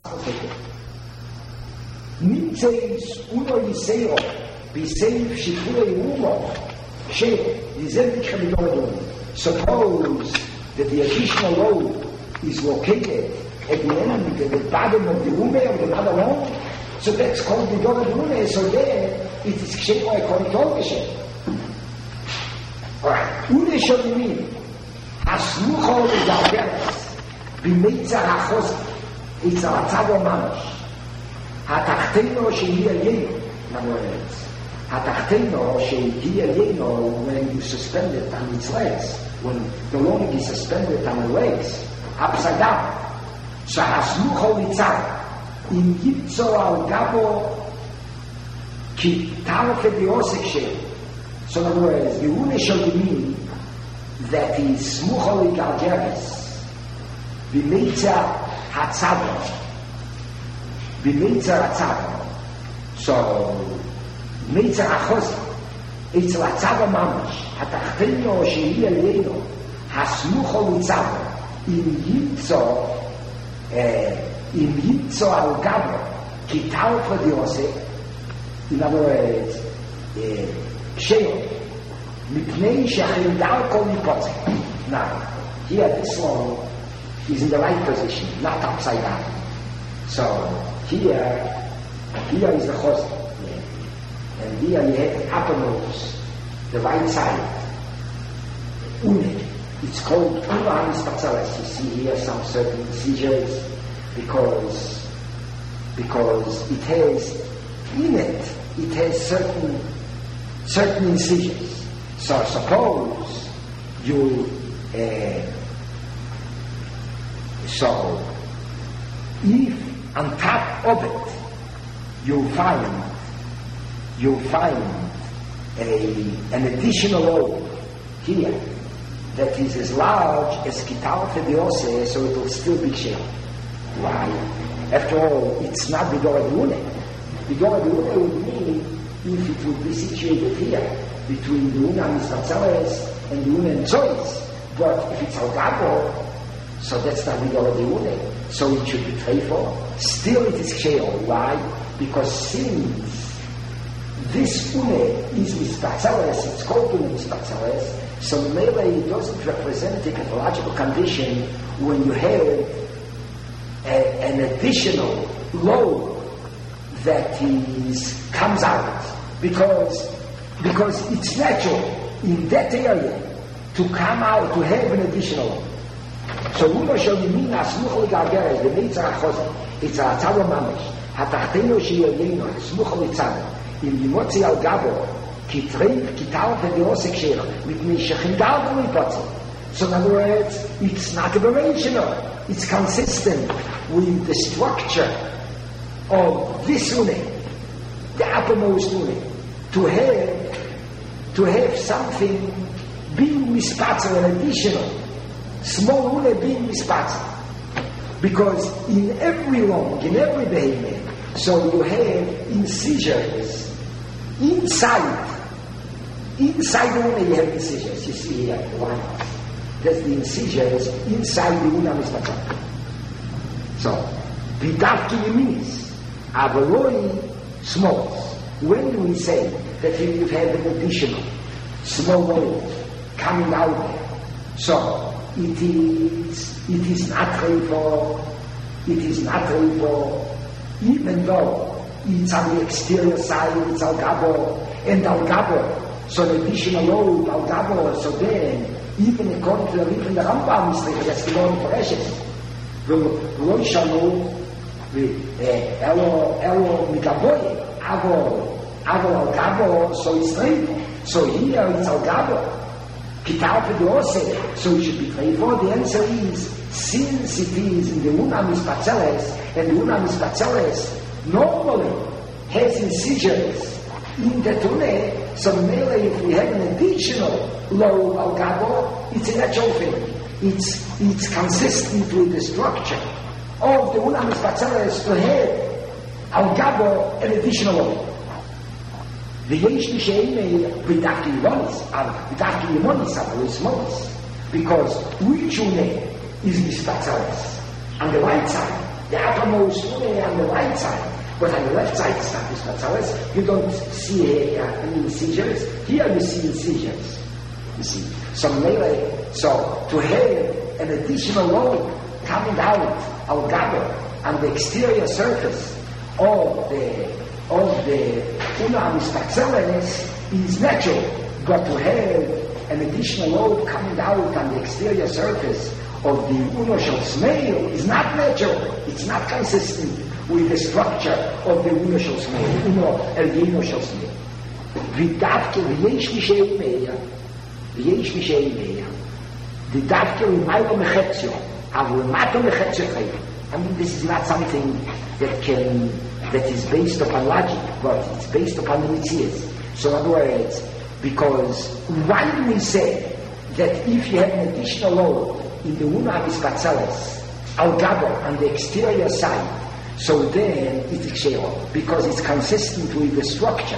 Nimtzeis uno Yiseo, Biseif Shifurei Umo, She, Yizedik Hamidon. Suppose that the additional load is located at the end, at the bottom of the Ume, of the mother womb, so that's called the Dora Ume, so there it is Kshem or according to Geshem. Alright, Ule Sholimim, Hasmucho Legalgeres, Bimeitza Hachos, it's a Tavo Mamash. Hatachteno Shehia Yeno, in other words, Hatachteno Shehia Yeno, when you suspend it on its legs, when the long is suspended on the legs, upside down. So Hasmucho Litzar, in Yitzo Al Gabo, Ki Tarfe Biosek Sheh. So in other words, the Une Sholimim, that is Smucho Ligalgeres, Bimeitza Hatzavah. B'meitzer atzava. So, meitzer achosa. It's l'atzava mamash. Hatachteno shehi aliyeno. Hasmucho litzava. Im yitzo al gabo. Kital for the ose. In other words, ksheyo. Mipnei shechindal kol nipotze. Now, here this one is in the right position, not upside down. So, here is the chosn, and here you have the uppermost, the right side, une. It's called Unahanis Patzalas. You see here some certain seizures because it has in it has certain incisions. So suppose you if on top of it, you'll find an additional lobe here that is as large as Kital Fediose, so it will still be shaped. Why? After all, it's not Bidora Dune. Bidora Dune would mean if it would be situated here between the Una Mistatzeles and the Una and Zois. But if it's Algabo, so that's not Bidora Dune. So it should be Treifo. Still it is Ksheol. Why? Because since this Une is Mispatzeles, it's called Une Mispatzeles, so maybe it doesn't represent a pathological condition when you have an additional load that comes out. Because it's natural in that area to come out, to have an additional load. So Uno Sholimim Asmucho Ligalgeres, the Meitzer HaChosn, it's a Tzava Mamash, Hatachteno Sheyeleno, Asmucho Litzava, in Yimotzi Al Gabo, Kitreif, Kital, Vediosek Shera, Mitnei Shechindal V'Lipotzi. So in other words, it's not aberrational, it's consistent with the structure of this Une, the uppermost Une, to have something being mispatzel, an additional small Une being mispatzel. Because in every lung, in every behemoth, so you have incisions inside the Une, you have incisions. You see here, one. That's the incisions inside the Una mispatzel. So, Bidavki Yeminis, Avaloi smalls. When do we say that you have an additional small volume coming out there? So, it is not Treifo, even though it's on the exterior side, it's Al-Gabo, and Al-Gabo, so the additional load, Al-Gabo, so then, even according to the Rambam, that's the Lord Parashas, ולא ישנו, אלו מגבוי, אבל על גבו, so it's Treifo. So here it's al gabo. Kital Pedose, so it should be Treifo. The answer is, since it is in the Una Mispatzeles, and the Una Mispatzeles normally has incisions in the Tune, so mainly if we have an additional low al gabo, it's a natural thing. It's consistent with the structure of the Una Mispatzeles to have al gabo an additional low. The Yesh Misheime B'dafki Yimonis, because which Une is Mispatzeles? On the right side, the uppermost une on the right side, but on the left side it's not mispatzalas. You don't see any seizures. Here you see seizures. You see. So to have an additional load coming out al gabo on the exterior surface of the una mispatzalas is natural, but to have an additional load coming out on the exterior surface of the uno shel smeil is not natural. It's not consistent with the structure of the uno shel smeil, uno el shel smeil. V'davke v'yesh mishei meya, v'yesh mishei meya. The davke l'maylo mechetzio, avu l'mato mechetzio chayim. I mean, this is not something that is based upon logic, but it's based upon the mitzias. So in other words, because why do we say that if you have an additional load in the una mispatzalas al gabo on the exterior side, so then it's kshero, because it's consistent with the structure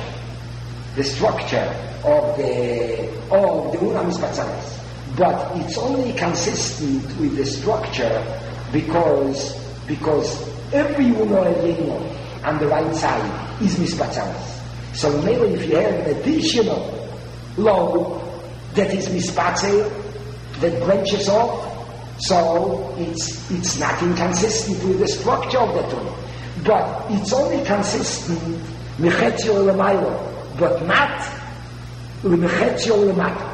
of the una mispatzalas. But it's only consistent with the structure because every una elino on the right side is mispatzalas. So maybe if you have an additional load that is mispatzel, that branches off, so it's not inconsistent with the structure of the tune. But it's only consistent mechetzio l'maylo, but not l'mechetzio l'mato.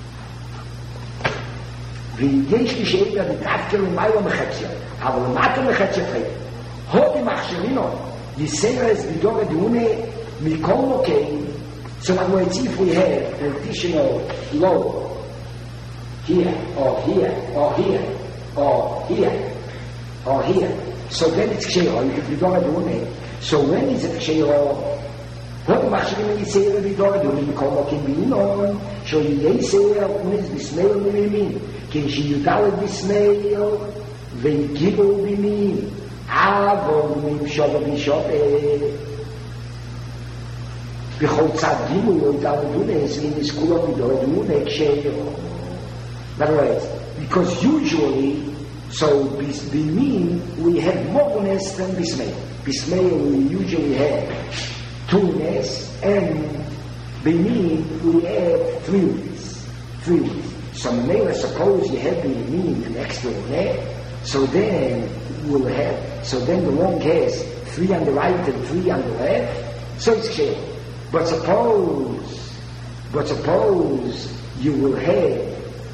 ויש לי שאלה ודווקא למיילו מחציה, אבל למטה מחציה חיים. הודי מחשרינו, יסרס בדור הדהונה מכל מוקים, so in other words, if we have an additional load here, or here, or here, or here, or here, so then it's kshero, if we don't do it. So when is it kshero? What machshirino yisera b'dor aduni mikol mokim b'inon, so yisera unis b'smeil b'mimin, kin shiyudalad b'smeil, v'yigibu b'min, avon m'shova b'shove, b'chol tzad gimu yudalad unis, in this kula b'dor aduni kshero. In other words, because usually, so b'min, we have more unis than b'smeil. B'smeil we usually have 2 unes, and b'min we have 3 unes. 3 unes. So maybe suppose you have b'min an extra une, so then the long has 3 on the right and 3 on the left, so it's clear. But suppose you will have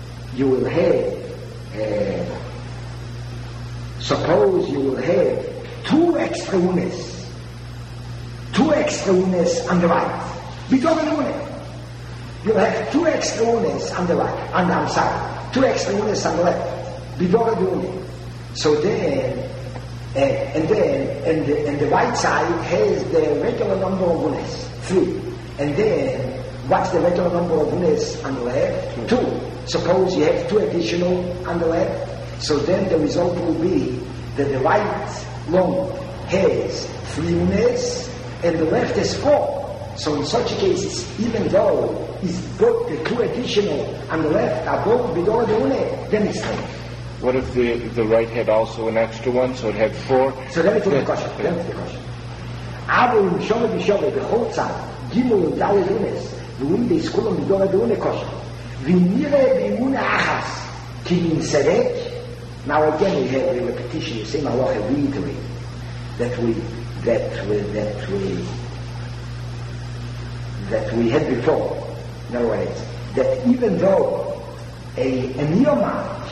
suppose you will have 2 extra unes. 2 extra unes on the right. You'll have 2 extra unes on the right. I'm sorry. 2 extra unes on the left. So then, and the right side has the regular number of unes, 3. And then, what's the regular number of unes on the left? 2. Suppose you have 2 additional on the left. So then the result will be that the right long has 3 unes, and the left is 4. So in such a case, even though it's both the 2 additional on the left are both below the une, then it's 3. What if the right had also an extra one, so it had 4? So let me put the question. Abu Mishova Bishova, the whole time, Gimel and Dalit unes, the wind is cool and below the une question. Vinire b'imuna achas, kimin serek. Now again we have a repetition, the same halacha reiterate that we had before. In other words, that even though a niyomah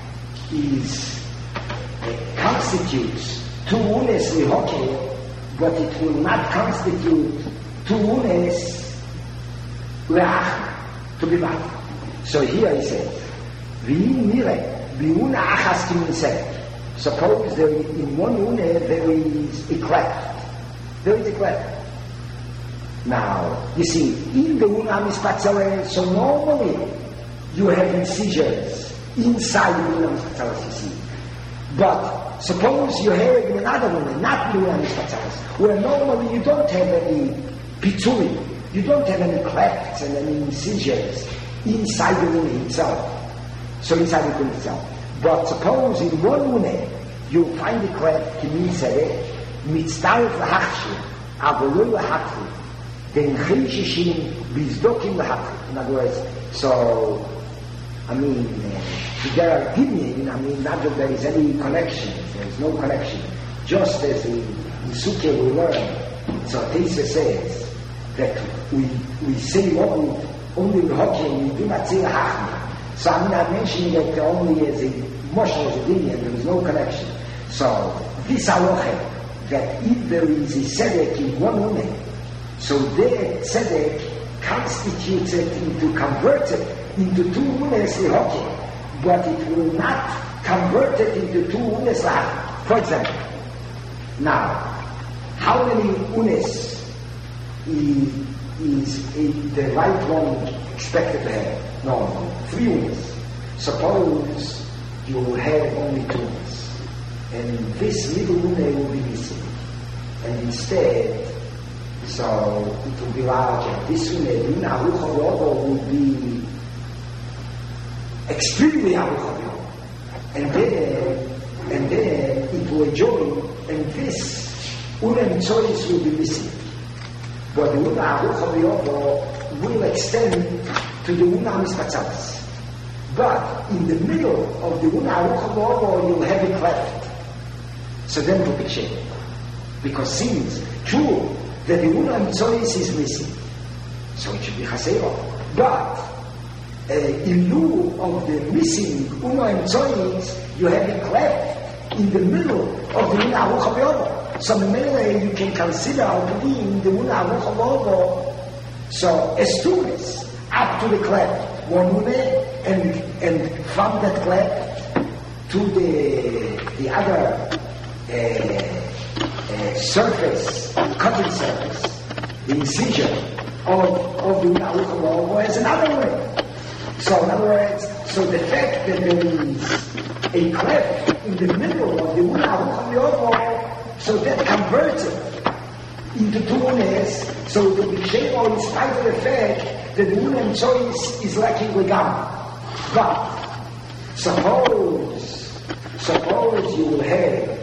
constitutes 2 unes lihoke, but it will not constitute 2 unes leach to be mad. So here he says, v'im nire b'una achas kimin serek. Suppose there in 1 une there is a cleft. There is a cleft. Now, you see, in the una mispatzalas, so normally you have incisions inside the una mispatzalas, you see. But suppose you have in another one, not the una mispatzalas, where normally you don't have any pituli, you don't have any clefts and any incisions inside the una itself. So inside the una itself. But suppose in 1 une you'll find the cleft, Kimi Sedek, Mitzdarif Lahachshir, Avoloi Lahachri, then Chishishim, Bizdokim Lahachri. In other words, so, I mean, there are opinion, I mean, not that there is any connection, there is no connection. Just as in Sukkah we learn, so Teisa says that we say only the Hokim, we do not say Hachmi. So I'm not mentioning that only as a motion as a Dinyan, there is no connection. So this halacha, that if there is a Tzedek in one Uneh, so that Tzedek constitutes it converts it into two Unehs Hokim, but it will not convert it into two Unehs Lahachmi. For example, now, how many Unes is the right one expected to have? No, 3 Unes. Suppose you will have only 2 Unes, and this middle Une will be missing, and instead, so it will be larger. This Une, would be extremely aruch, and then it will join. And this Unem Tzois will be missing. But the Una Aruch will extend to the Una Mispatzalis. But in the middle of the Una Aruch you'll have it cleft. So then it will be changed. Because since true that the Una Tzois is missing, so it should be Chasero. But in lieu of the missing Una Tzois, you have it cleft in the middle of the Una Aruch HaBe'ovo. So mainly you can consider to be in the Una Aruch HaBe'ovo. So as soon as up to the cleft, one Une, and from that cleft to the other surface, cutting surface, the incision of the Una Aruch HaBe'ovo is another way. So in other words, so the fact that there is a cleft in the middle of the Una Aruch HaBe'ovo, so that converts it into 2 Unes, so the B'Shemo, in spite of the fact that the Unem choice is lacking Legam. But suppose you will have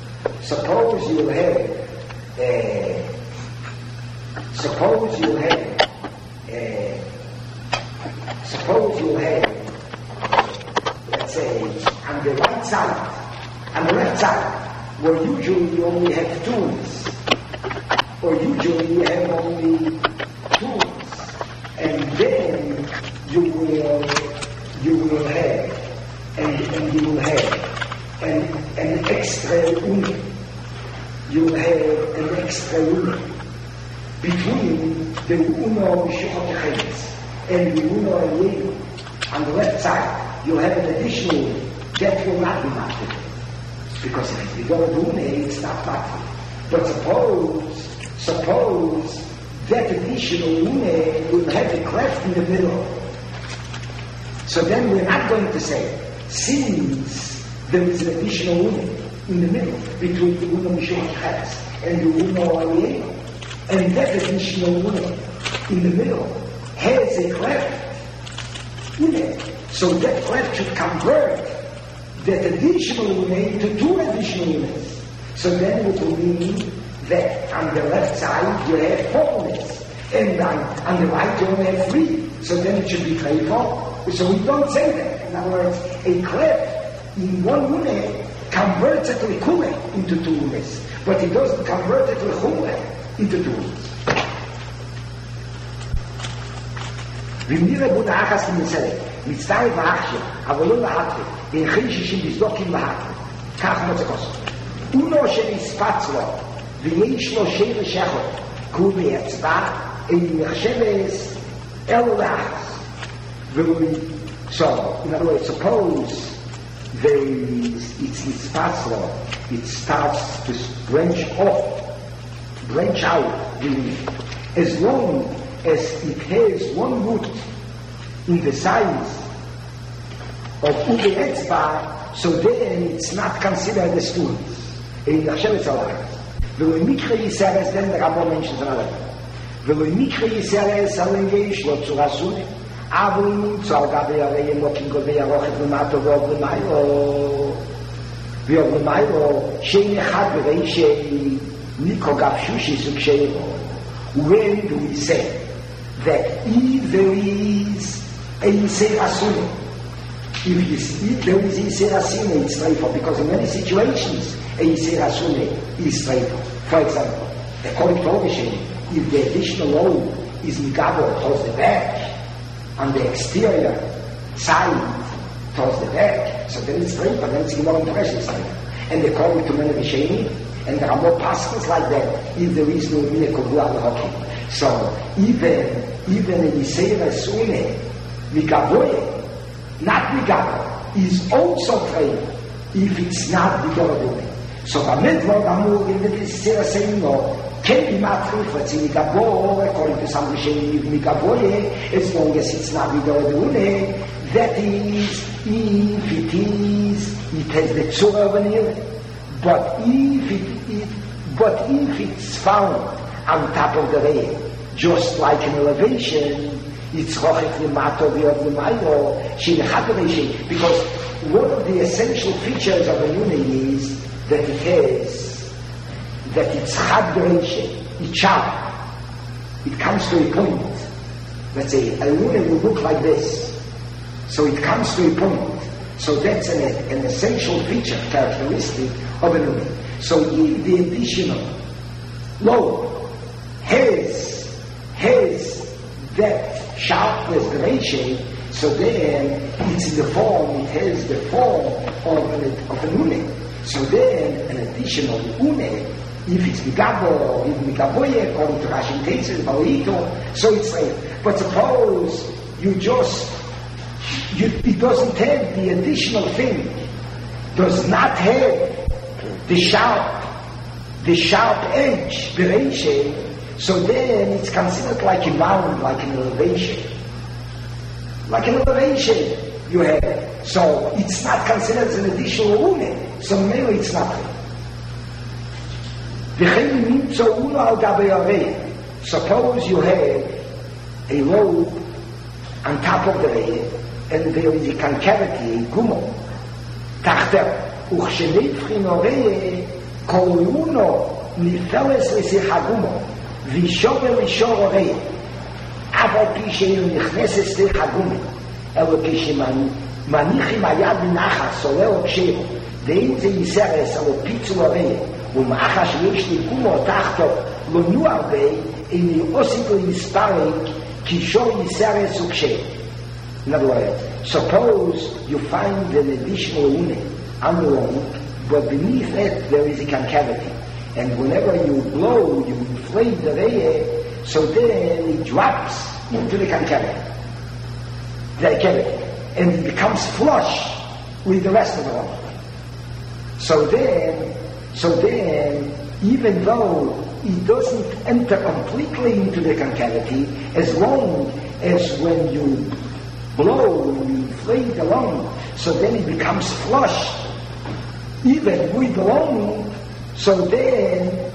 let's say, on the right side, on the left side, where usually you only have 2 Unes, or usually you have only 2 Unes, and then you will have an extra Une. You will have an extra Une between the Uno Mishuchat Cheretz and the Uno Elieinu. On the left side, you have an additional Une that will not be matched. Because if you go to Une, it's not matched. But suppose that additional Une will have a cleft in the middle. So then we're not going to say, since there is an additional Une in the middle between the Uno Mishuchat Cheretz and the Uno Elieinu, and that additional Une in the middle has a cleft in it. So that cleft should convert that additional Une into 2 additional Unes. So then it will mean that on the left side you have 4 Unes, and on the right you only have 3. So then it should be 3, 4. So we don't say that. In other words, a cleft in 1 Une converts it Lekule into 2 Unes, but it doesn't convert it Lekule into 2 Unes. V'mira Buddha Achas T'mitzadek, Mitzdarif V'achshir, Avoloi Lahachri, V'inchei Shishim Bizdokim Lahachri. Kach Motzekos. Uno Shenispatz Lo, V'yesh Lo Shei V'shechot, K'hu V'yetzba, Ein Nechsheves El Lahachas. So, in other words, suppose there is, it's Nispatz Lo, it starts to branch out, as long as it has 1 root in the size of Ube Etzba, so then it's not considered as students. In Hashemetz Alach. V'lo Mikra Yiseres, then the Rambam mentions another. V'lo Mikra Yiseres, Alengeish, Lo Tzurasune, Avlim, Tzal Gabe Areyem, Lo Kingo Ve'yarochet L'mato V'og L'mayo. V'yovlemailo shein echad v'reishei nikogav shushi suksheiro. When do we say that if there is a Yisei Asune, if there is a Yisei Asune, it's straightforward, because in many situations a Yisei Asune is straightforward. For example, according to Ovishin, if the additional load is Migabo towards the back, on the exterior side towards the back, so then it's straightforward, then it's more impression straightforward. And according to many Rishonim, and there are more passages like that, if there is no miracle hockey. So even in Yisei Asune, Migaboye, not Migabo, is also trained if it's not Migabo. So Bamidlo Gamur in the Yisei Asune can be matri for Migabo, according to some Rishonim, Migaboye, as long as it's not Migabo. That is, if it has the tzura of an ear. But if it's found on top of the rail, just like an elevation, it's rochek limato v'yovlemailo shinechad, because one of the essential features of a unit is that it's chad gereishe, it's sharp. It comes to a point. Let's say a unit will look like this. So it comes to a point. So that's an essential feature, characteristic of a unit. So if the additional load has that sharpness, the ratio, so then it's in the form, it has the form of an unit. So then an additional unit, if it's Migabo, if Migaboye, according to Rashi Tetzes, Baoito, so it's like, but suppose it doesn't have the additional thing, does not have the sharp edge, the ratio, so then it's considered like a mound, like an elevation. Like an elevation you have. So it's not considered as an additional unit, so maybe it's nothing. Suppose you have a load on top of the rail, and there is a concavity, a gumo, tachter, וכשנבחינורי קולונו נפלס לשיח הגומו, וישובר לשור הרי, אף על פי שאינו נכנס לשיח הגומו, אלא כשמניחים היד בנחס, עולה או קשירו, ואם זה יסרס על פיצול הרי, ומאחר שיש לי גומו תחתו, לא נו הרבה, איני עושים להספרק, כי שור יסרס וקשירו. In other words, suppose you find an additional unit on the road, but beneath it there is a concavity. And whenever you blow, you inflate the air, so then it drops into the concavity. The cavity. And it becomes flush with the rest of the road. So then, even though it doesn't enter completely into the concavity, as long as when you blow, you inflate the lung, so then it becomes flush, even with the lung. So then,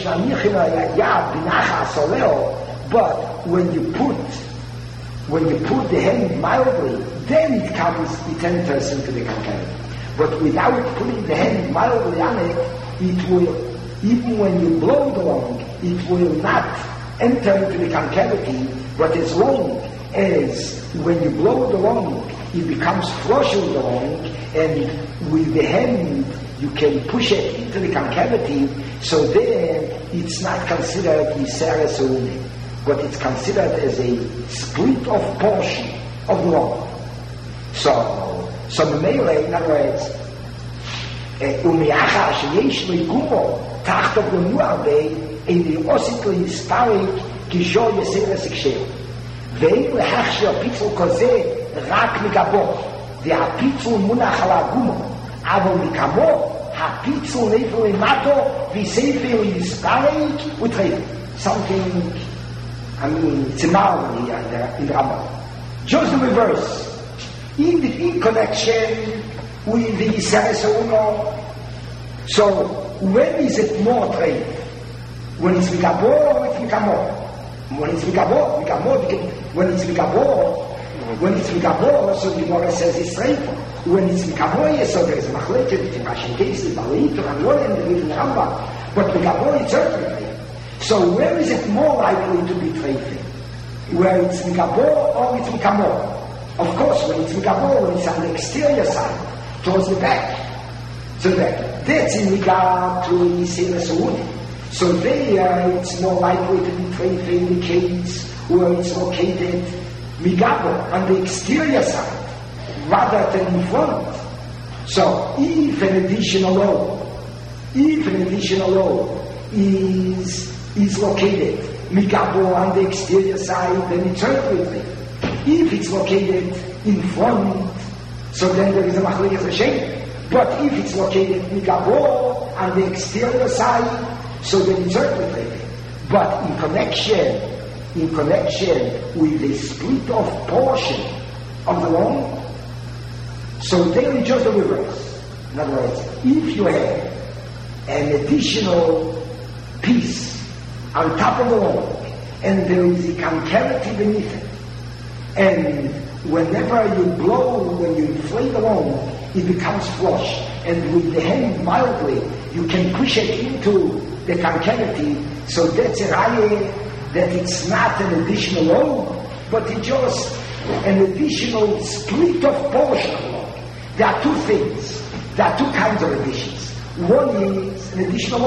but when you put the hand mildly, then it enters into the concavity. But without putting the hand mildly on it, it will, even when you blow the lung, it will not enter into the concavity, but as long as when you blow the lung, it becomes flush with the lung, and with the hand you can push it into the concavity, so then it's not considered Yiseres U'une, but it's considered as a split off portion of the lung. So Memele, in other words, ומאחר שיש לי גומו תחתו גונו הרבה, איני עוסק להספריק כשור יסרס הקשר. ואין לכך שהפיצול כזה רק מגבו, והפיצול מונח על הגומו, אבל מכמו, הפיצול נפל למטו, וספר להספריק וטרף. Something, it's a marvel here in the Rambam. Just the reverse. In connection with the Yiseres U'une. So, when is it more trade? When it's Mikabo or it's Mikamo? When it's Mikabo, when it's Mikabo, so the Gemara says it's trade. when it's Mikaboye, so there is a machleket between Rashi and Kesis, Balayitur, and Yoel, and the Rif and the Rambam. But Mikaboye certainly. So where is it more likely to be treifin? Where it's Mikabor or it's Mikamor? Of course, when it's Mikabor, when it's on the exterior side, towards the back. So that's in regard to Yisera Saudi. So there, it's more likely to be treifin in the case where it's located Mikabor on the exterior side, rather than in front. So if an additional load is located Mikabor on the exterior side, then it's certainly. If it's located in front, so then there is a machlekes Rishonim. But if it's located Mikabor on the exterior side, so then it's certainly. But in connection with the split off portion of the loan, so there is just the reverse. In other words, if you have an additional piece on top of the loan, and there is a concavity beneath it, and whenever you blow, when you inflate the loan, it becomes flush, and with the hand mildly, you can push it into the concavity, so that's a raya that it's not an additional loan, but it's just an additional split of portion of the loan. There are two things, there are two kinds of additions. One is an additional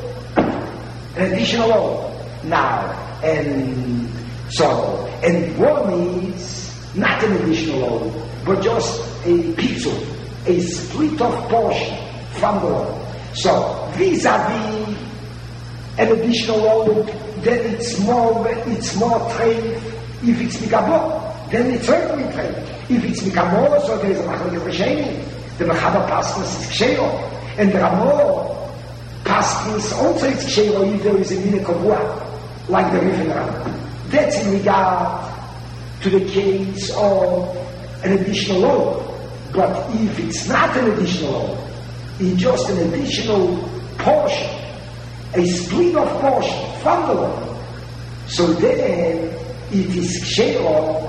loan. Now, and one is not an additional loan, but just a pixel, a split of portion from the loan. So, vis-a-vis an additional loan, then it's more trade. If it's Mikabor, then it's certainly trade. If it's Mikamor, so there is a machlekes Rishonim. The Mechaber Paschas is Ksheiro, and the Ramor Paschas also is Ksheiro if there is a Mina Kavua, like the Rif and the Rambam. That's in regard to the case of an additional loan. But if it's not an additional loan, it's just an additional portion, a split of portion from the loan, so then it is Ksheiro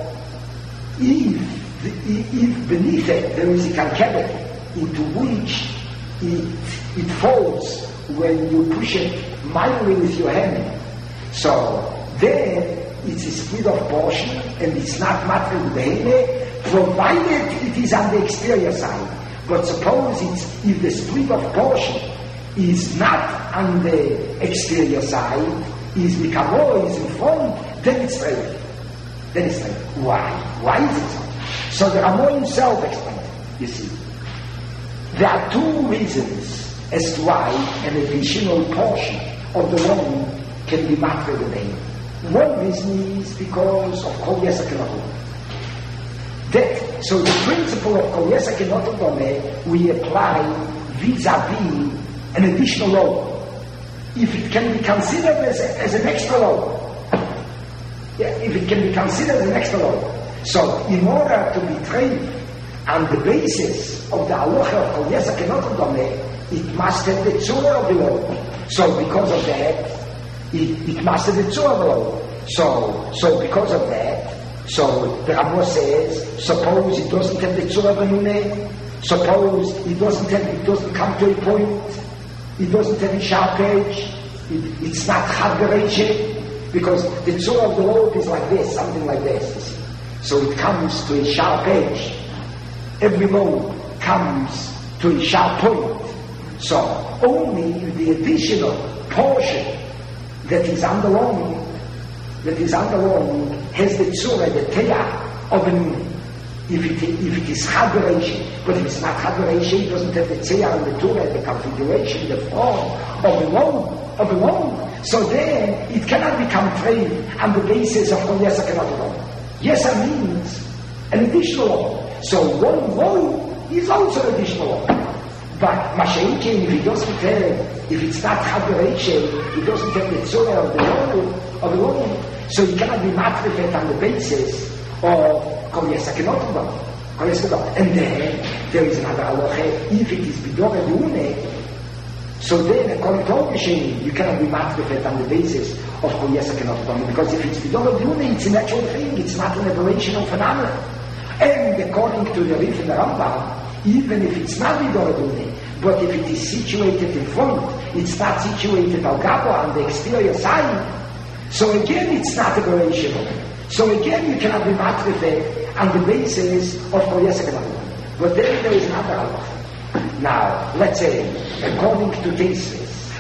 if beneath it there is a concavity into which it falls when you push it mildly with your hand. So then it's a split of portion and it's not material with the hand, provided it is on the exterior side. But suppose if the split of portion is not on the exterior side, is Mikabor, is in front, then it's straight. Why? Why is it so? So the Ramon himself explained it, you see. There are two reasons as to why an additional portion of the loan can be marked with the name. One reason is because of Kol Yesa Kenotodome. So the principle of Kol Yesa Kenotodome we apply vis-a-vis an additional loan. If it can be considered as an extra loan. If it can be considered as an extra loan. So in order to be trained on the basis of the halacha of Kol Yesa Kenotodome, it must have the tzura of the loan. So because of that, it must have the tzura of the loan. So because of that, so the Ramah says, suppose it doesn't have the tzura of a nune, suppose it doesn't come to a point, it doesn't have a sharp edge, it's not chad, because the tzura of the load is like this, something like this, you see. So it comes to a sharp edge. Every load comes to a sharp point. So only the additional portion that is on the loan has the tzura, the teya of a nun. If it is chad, but if it's not chad, it doesn't have the teya and the tzura, the configuration, the form of the loan. So then it cannot become trained on the basis of Kol Yesa Kenotodome. Yesa means an additional loan. So one loan is also an additional loan. But Masha'inkin, if it's not Chabereche, it doesn't have the tzura of the loan, so it cannot be matrifet on the basis of Kol Yesa Kenotodome. And then there is another halacha, if it is Bidore Dune, so then according to Masha'in, you cannot be matrifet on the basis of Kol Yesa Kenotodome, because if it's Bidore Dune, it's a natural thing, it's not an aberrational phenomenon. And according to the Rif and the Rambam, even if it's not Midoradune, but if it is situated in front, it's not situated al gabo on the exterior side, so again it's not a duration. So again you cannot be matrife on the basis of Koyesek. But then there is another halacha. Now, let's say, according to Tesis,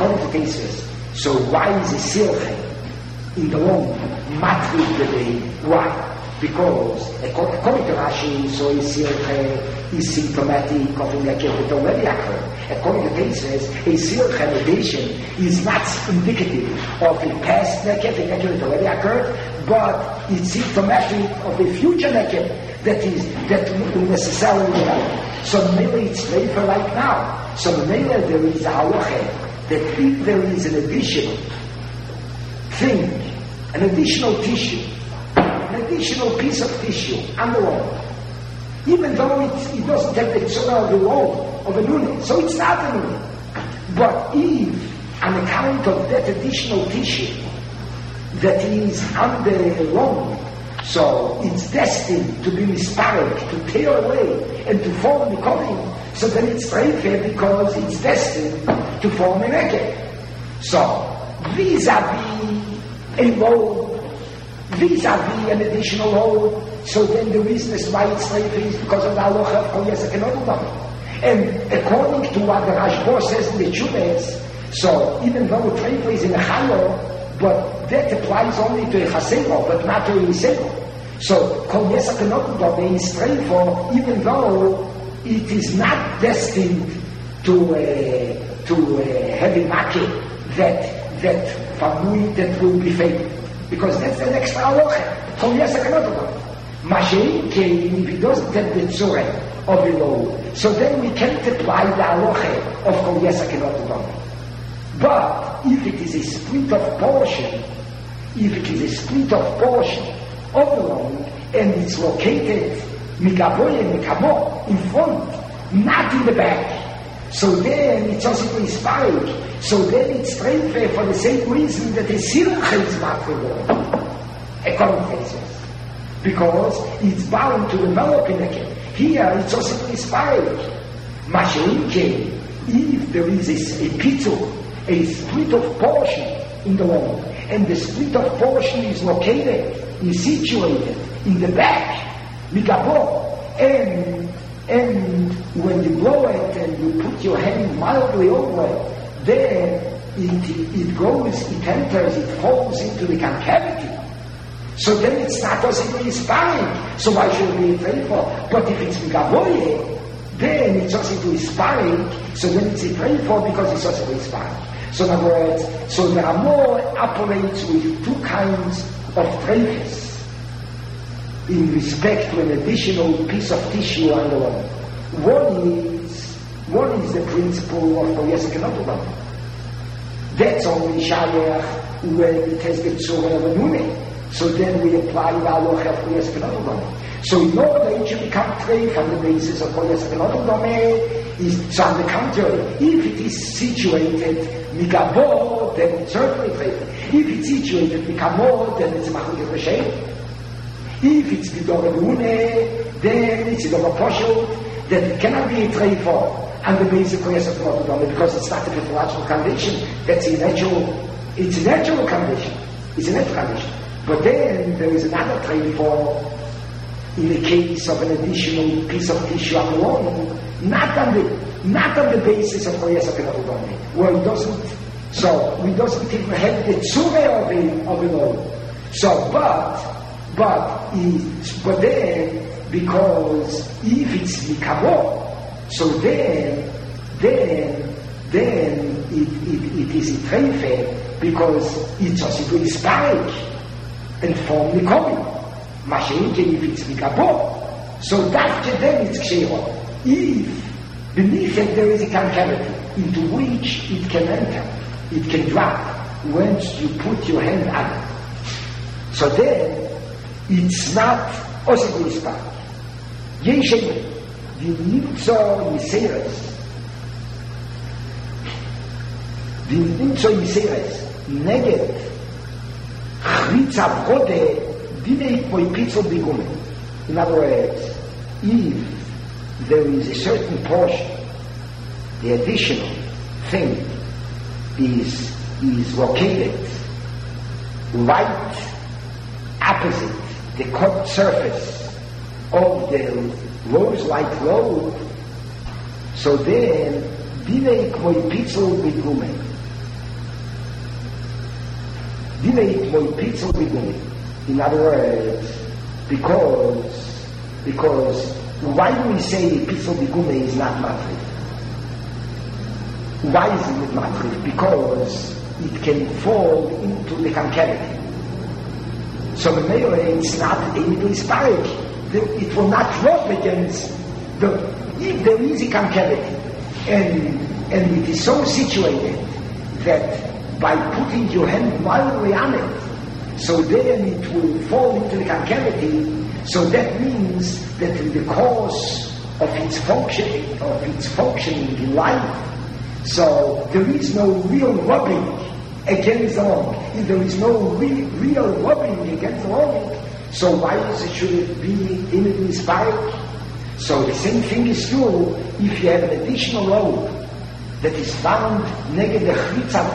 so why is a silche in the long matrife the day? Why? Because according to Rashi, so a silche is symptomatic of a neked that already occurred. According to Tesis, a silche negation is not indicative of a past neked that already occurred, but it's symptomatic of a future neked that will necessarily happen. So maybe it's for right now. So maybe there is a halacha that if there is an additional thing, an additional tissue, an additional piece of tissue on the wall, even though it doesn't have the tzura of the wall of a nune, so it's not a nune. But if, on account of that additional tissue that is on the wall, so it's destined to be misparek, to tear away and to form the covering, so then it's treifer because it's destined to form a neked. So vis-a-vis a load, vis-a-vis an additional load, so then the reason is why it's treifer is because of the halacha of Koyesek and Odom. And according to what the Rashba says in the Chudes, so even though treifer is in a chalo, but that applies only to a chasero, but not to a yisero. So, kol yesek enotudom is treifer, even though it is not destined to have a market that will be favored, because that's an extra halacha. Kol yesek enotudom. Mashein came if he doesn't have the tzure of the law, so then we can't apply the halacha of kol yesek enotudom. But if it is a split of portion, of the land, and it's located migaboye mikamo in front, not in the back, so then it's also inspired. So then it's treifer for the same reason that the silche is not for the according to Jesus, because it's bound to develop in again. Here it's also inspired. Mashiach, if there is a pitzur, a split of portion in the wall, and the split of portion is located, is situated in the back, migabo, and when you blow it and you put your hand mildly over it, then it goes, it enters, it falls into the concavity. So then it's not possibly inspiring. So why should it be a treifer? But if it's migaboye, then it's also inspiring. So then it's a treifer because it's also inspiring. So in other words, so the Ramah operates with two kinds of treifers in respect to an additional piece of tissue on the wall. One is the principle of Koyesek and Odom. That's only Shayach when it has the tzura of a nune. So then we apply the halacha of Koyesek and Odom. So in order it should become treif on the basis of Koyesek and Odom, is so on the contrary, if it is situated migabo, then it's certainly treif. If it's situated mikamo, then it's machlik v'shem. If it's Midoradune, then it's Midoraposhut, that it cannot be a treifer on the basis of Koyesek and Odom, because it's not a pathological condition. It's a natural condition. But then there is another treifer in the case of an additional piece of tissue on the wall, not on the basis of Koyesek and Odom, where it doesn't even have the tzure of it all. So, but then, because if it's mikabo, so then it is a treifer, because it's also to spike and form the coming. Mashiach, if it's mikabo, so that then it's kshero. If beneath it there is a concavity into which it can enter, it can drop once you put your hand on it. So then it's not also to spike. Yeshem, the nimtzo yiseres, neged chritza brode. In other words, if there is a certain portion, the additional thing is located right opposite the cut surface of the rose-like lobe, so then Dineik moi pitzel bigume. Dineik moi pitzel bigume. In other words, because why do we say pitzel bigume is not matrif? Why is it matrif? Because it can fall into the concavity. So the male it's not able to inspire. It will not rub against if there is a concavity and it is so situated that by putting your hand mildly on it, so then it will fall into the concavity. So that means that in the course of its functioning in life, so there is no real rubbing against the lung. If there is no real rubbing against the lung, so why should it be innately inspired? So the same thing is true if you have an additional lobe that is found negative the chritzat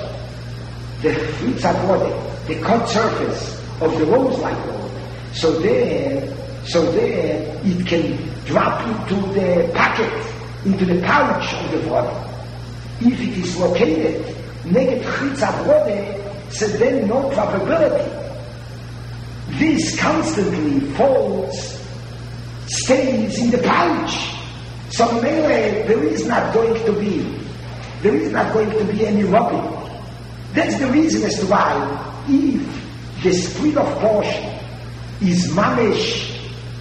water, the cut surface of the rose-like lobe. So there it can drop into the pocket, into the pouch of the water. If it is located negative chritzat water, so then no probability. This constantly stays in the pouch. So melee, there is not going to be any rubbing. That's the reason as to why, if the split of portion is mamish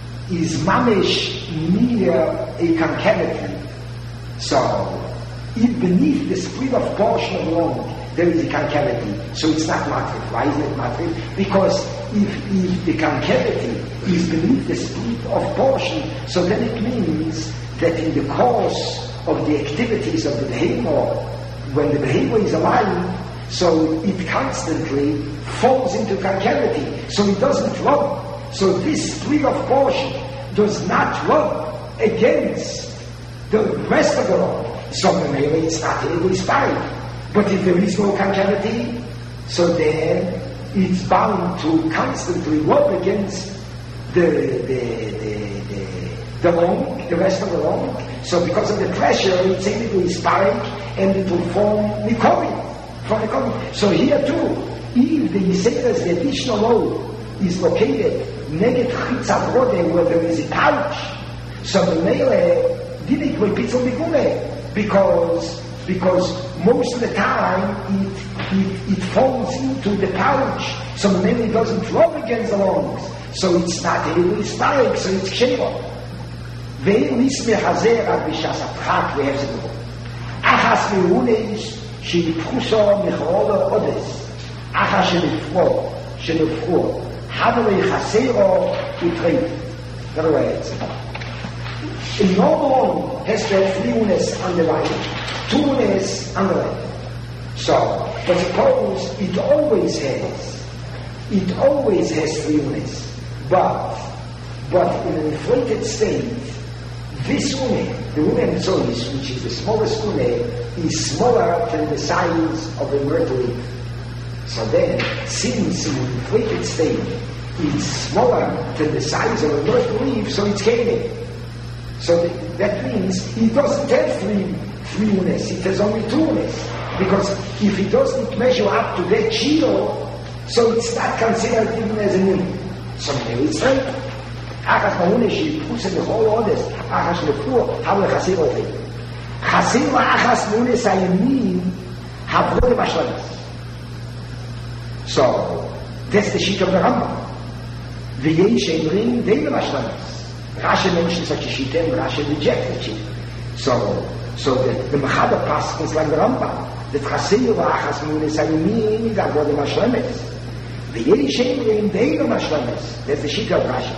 near a concavity, so if beneath the split of portion of lung there is a concavity, so it's not matrif. Why is it matrif? Because if the concavity is beneath the split of portion, so then it means that in the course of the activities of the behavior, when the behavior is alive, so it constantly falls into concavity, so it doesn't rub. So this split of portion does not rub against the rest of the lung. So maybe it's not able to inspire. But if there is no concavity, so then it's bound to constantly rub against the lung, the rest of the lung. So because of the pressure, it's able to inspire and it will form recovery. So here too, if the Yiseiras, the additional lobe, is located negative chitzat water where there is a pouch, so the mele didn't will pitzel bigume because most of the time it falls into the pouch, so the mele doesn't rub against the lungs, so it's not able to spike, so it's kshevo. Ve'im nisme hazer ad b'shas atchak ve'hefzed achas me'uneis שנפחוסו מכרולו עודס, אחר שנפחו, חדו יחסרו ותרית. In other words, a normal has to have 3 units on the right, 2 units on the right. So, but suppose it always has 3 units, but in an inflated state, this unit, the unit Zois, which is the smallest unit, is smaller than the size of a mercury. So then, since in an inflated state it's smaller than the size of a mercury, so it's caving. So that means it doesn't have 3 units, it has only 2 units. Because if it doesn't measure up to that kilo, so it's not considered even as a unit. So maybe it's right. Achas ma'une shipuse b'chol odes, achas shlepur, havu echasir otei. Chasir v'achas ma'une sayimin, havro le'mashlamis. So, that's the sheet of the Rambam. V'yei she'imrim dei le'mashlamis. Rashi mentions such a sheet and Rashi rejected it. So the Mechada Paschals like the Rambam, that chasir v'achas ma'une sayimin, havro le'mashlamis. V'yei she'imrim dei le'mashlamis. That's the sheet of Rashi.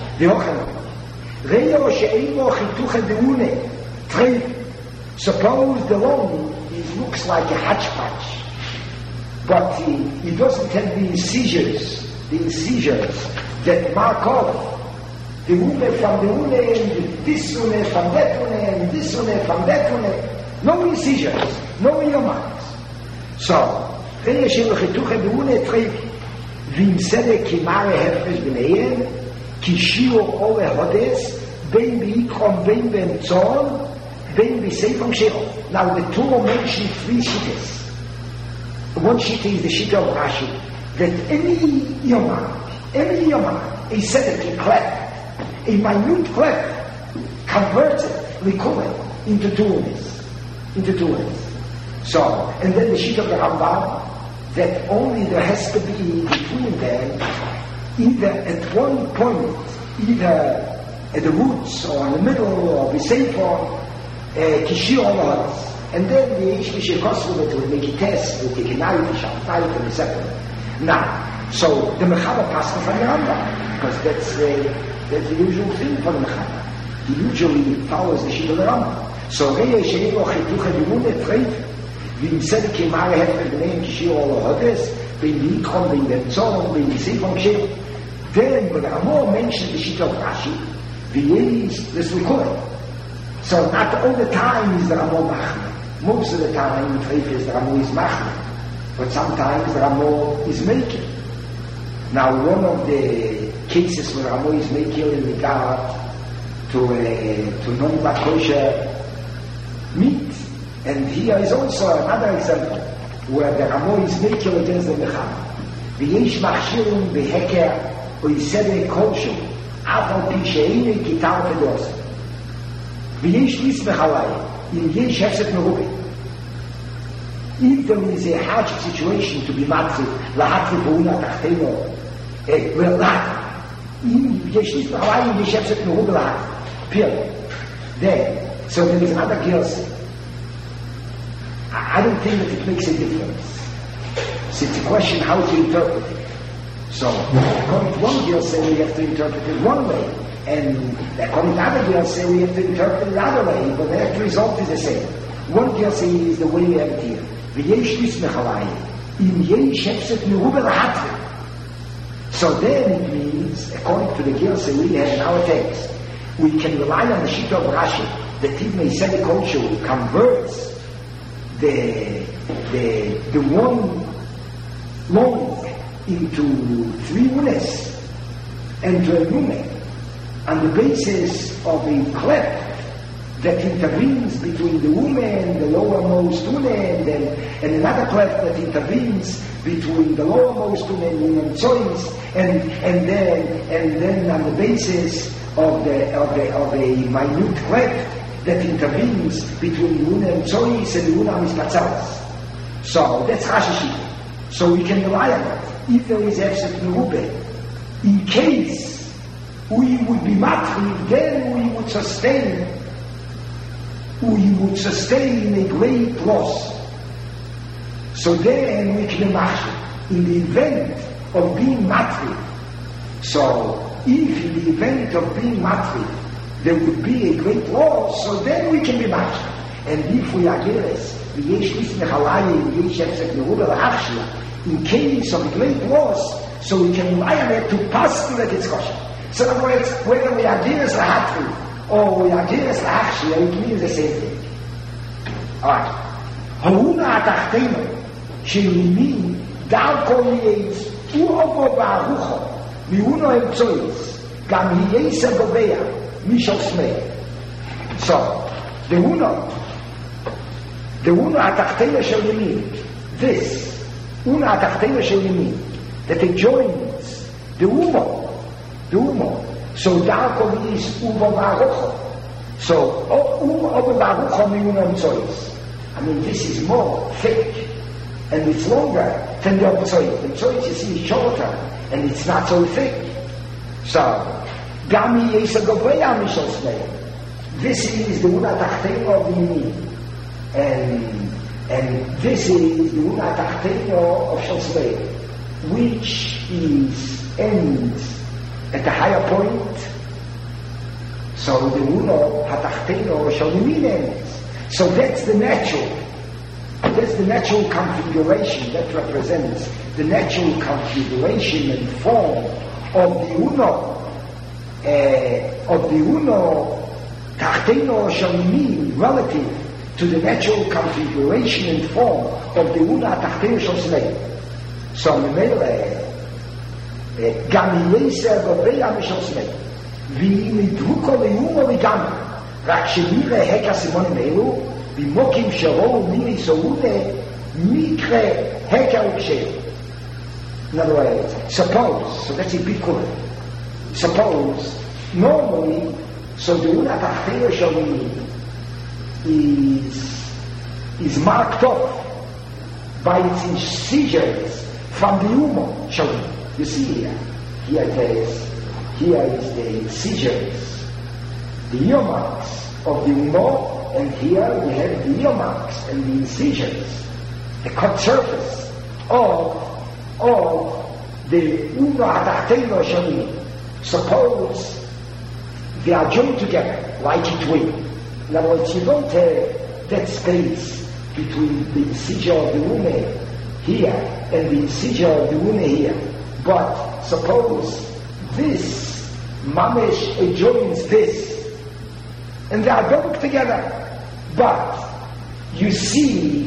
Suppose the lung looks like a hodgepodge, but it doesn't have the incisors that mark off The Une from the Une, and this Une from that Une, and this Une from that Une. No incisions, no Yomanis. So, Rei Hashem L'chetuche the Une treif, Vim Sede Kimare Hefesh B'neihen, Kishiur Ole Hodes, Bein B'ikrom, Bein B'emtzon, Bein B'seifam Shero. Now the Torah mentioned three shittas. One shitta is the shitta of Rashi, that any Yomam, a sedek, a cleft, a minute cleft, converts it, recover into tunis. So, and then the shitta of the Rambam, that only there has to be between them, either at one point, either at the roots or in the middle or the sefer, kishir olahadas. And then the Ish Mishikosru will make a test, will take a knife, and etc. Now, so the Mechaba passed from the Rambam, because that's the usual thing for the Mechaba. He usually follows the sheet of the Rambam. So Rei She'ero Chetuche B'Muneh Treif, V'im Sede Kimare Hefesh B'neihen Kishir Ol Hodes, Bein B'ikrom, Bein B'emtzon, Bein B'seifam Shero. Then, when the Rambam mentioned the sheet of Rashi, V'yeis this Likur. So not all the time is the Rambam Machmir. Most of the time, Treif is the Rambam is Machmir. But sometimes the Rambam is making. Now, one of the cases where Rambam is making in regard to non-kosher meat, and here is also another example where the Rambam is making against the Mecham. V'yesh machshirim v'heker v'yisede kolshu afal pi she'ine kitar pedos. V'yesh nismech alai in yesh hefset merubi. If there is a hardship situation to be matzi, lahatri b'una tachteno, well, lahat. Yesh nismech alai in yesh hefset merubi lahat. Period. Then, so there is another girls. I don't think that it makes a difference. So it's a question how to interpret it. So, according to one girl say we have to interpret it one way, and according to other girls say we have to interpret it the other way, but the end result is the same. One girl say is the way we have it here. V'yesh nismech alai, im yesh hefset meruba lahatri. So then it means, according to the girl say we have in our text, we can rely on the Shita of Rashi, that Tivnei Sede Kolshu converts the one long into three unes and to a lumen on the basis of a cleft that intervenes between the woman, the lowermost une, and another cleft that intervenes between the lowermost une and woman choice, and then on the basis of a minute cleft that intervenes between Una and Tzois and Una Mispatzalas. So that's Rashi. So we can rely on it. If there is Hefset Merube, in case we would be matri, then we would sustain a great loss. So then we can imagine, in the event of being matri, so if in the event of being matri, there would be a great loss, so then we can be matched. And if we are geres, in case of a great loss, so we can rely on it to pass through that discussion. So in other words, whether we are geres lahatri or we are geres lahachshia, it means the same thing. Alright. Hauna atachtenu, shemimi, dal kol yeitz, u'obo ba'arucho, mi'uno emtzois, gam hiyesa gobeya, Mishal Smei. So, the Una Atachtena Shel Yamin, this, Una Atachtena Shel Yamin, that it joins the Umo. So, Darkov is Uva Barucho. So, Uva Barucho Miuna Mtzois. I mean, this is more thick, and it's longer than the Mtzois. The Mtzois, you see, is shorter, and it's not so thick. So, Gami Yesa Gobreya Mishal Smei. This is the Una Tachteno of the Yamin. And this is the Una Tachteno of Shal Smei, which ends at a higher point. So the Una Tachteno of Shal Yamin ends. So that's the natural configuration that represents the natural configuration and form of the Una of the uno tachteno shalimi relative to the natural configuration and form of the una tachteno shalsmei. So memele גם יסר גובי המשלסמי ואם ידבוקו לאומו לגמרי רק שנראה הק הסימונים אלו במוקים שראו מירי סעודה מקרה הק הוקשר. In other words, suppose, so that's a big question. Suppose, normally, so the una tachteo shali is marked off by its incisors from the umo shali. You see here is the incisors, the ear marks of the umo, and here we have the ear marks and the incisions, the cut surface of the uno hatachteno shali. Suppose they are joined together like a twin. In other words, you don't have that space between the incisor of the ume here and the incisor of the ume here. But suppose this mamesh adjoins this, and they are doubled together. But you see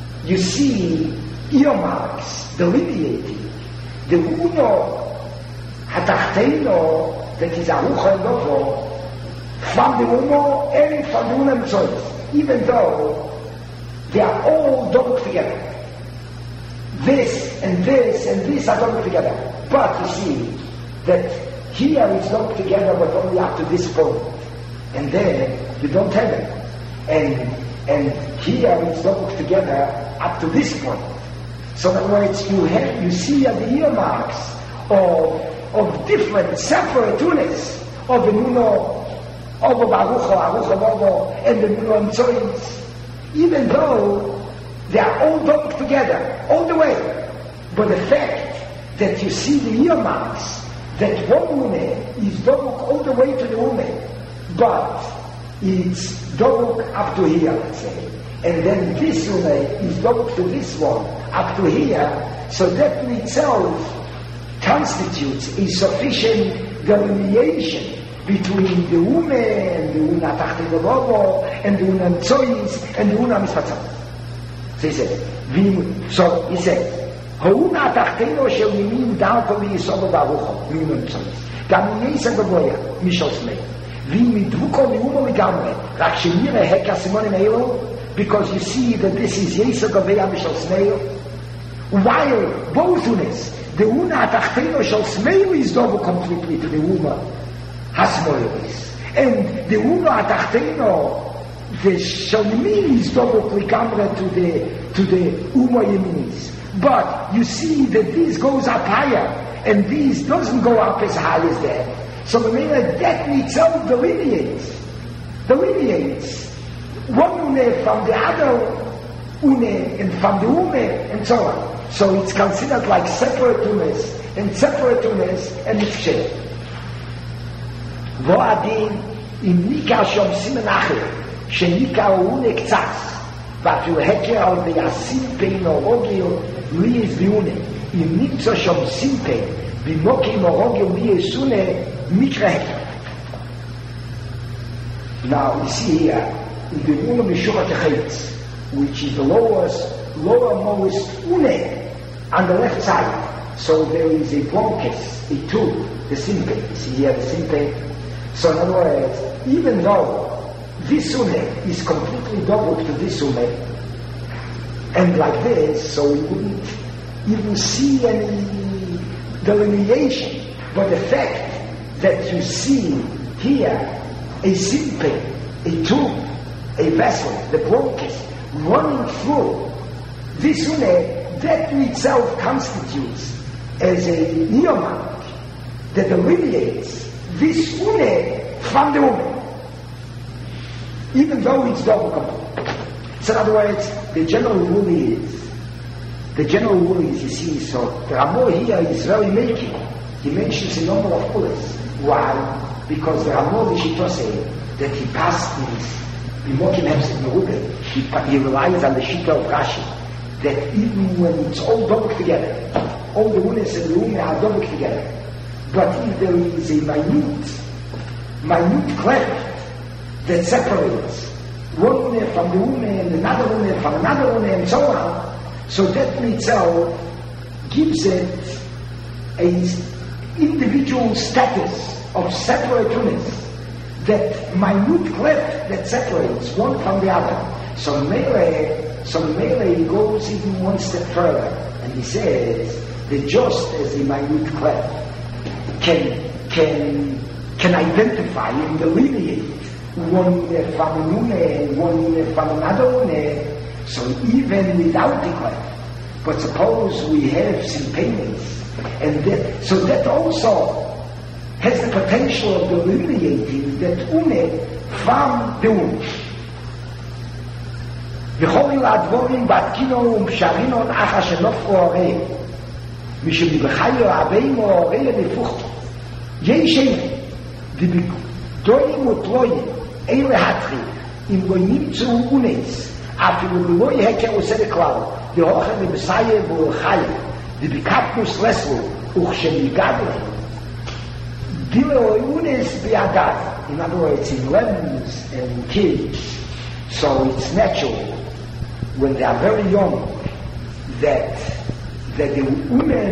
earmarks delineating the uno hatachteno that is arucha novo from the uno and from the uno choice, even though they are all doubled together. This and this and this are doubled together. But you see that here it's doubled together but only up to this point. And then you don't have it. And here it's doubled together up to this point. So in other words, you see the earmarks of different separate units of the Nuno, of Arucha Novo, and the Nuno Mtsoins, even though they are all doubled together, all the way. But the fact that you see the earmarks, that one ume is doubled all the way to the ume, but it's doubled up to here, let's say. And then this ume is doubled to this one, up to here. So that in itself constitutes a sufficient delineation between the ume and the una tachteno and the una mtsois and the una mispatzah. So he said, Hauna tachteno shel minim darko liyisodo barucho, minim mtsois. גם יסר גבויה, משל סמי. ואם ידבוקו מאומו לגמרי, רק שנראה הק הסימונים האלו, because you see that this is יסר גבויה משל סמי, while both units, the una atachteno shel smeil is double completely to the uma hasmoilis, and the una atachteno the shel yamin is double ligamra to the uma yaminis. But you see that this goes up higher, and this doesn't go up as high as that. So the meaning that in itself delineates one une from the other une and from the ume and so on. So it's considered like separate umes and it's shared. Vo adin im nika shom simen acher shenika une ktsas ואפילו הקר על ביאסימפי נורוגי לי יזביונה אם נמצא שם סימפי במוקי נורוגי לי יסונה מקרה הקר. Now we see here in the Una Mishurat Echetz, which is the lowermost une on the left side. So there is a bronchus, a tube, the simpe. See here the simpe. So in other words, even though this une is completely doubled to this une, and like this, so we wouldn't even see any delineation. But the fact that you see here a simpe, a tube, a vessel, the bronchus, running through this une, that in itself constitutes as a neomark that delineates this une from the une, even though it's double complete. So in other words, the general rule is, you see, so the Ramah here is very making. He mentions a number of pullets. Why? Because the Ramah Lishito say that he passed his Bimokim Hemset Merube. He relies on the Shita of Rashi, that even when it's all doubled together, all the unes and the ume are doubled together, but if there is a minute minute cleft that separates one une from the une and another une from another une and so on. So that in itself gives it an individual status of separateness, that minute cleft that separates one from the other. So Mele goes even one step further, and he says that just as the minute cleft can identify and delineate one from an une and one from another une, so even without the cleft. But suppose we have simultaneous, and that also has the potential of delineating that une from the une. וכל הדבורים בתקינו ומשרינו אחר שנופו הרי משום בחייו רבינו הרי לפוכתו יש דבגדויים ותלויים אלה התחיל אם לא נמצאו אונס אפילו לא יהקר עושה לכלל דאוכל לבסיה ולחיה דבקפנוס לסלו וכשנגד להם דילו אונס בידיו. In other words, in lambs and kids, so it's natural when they are very young that the women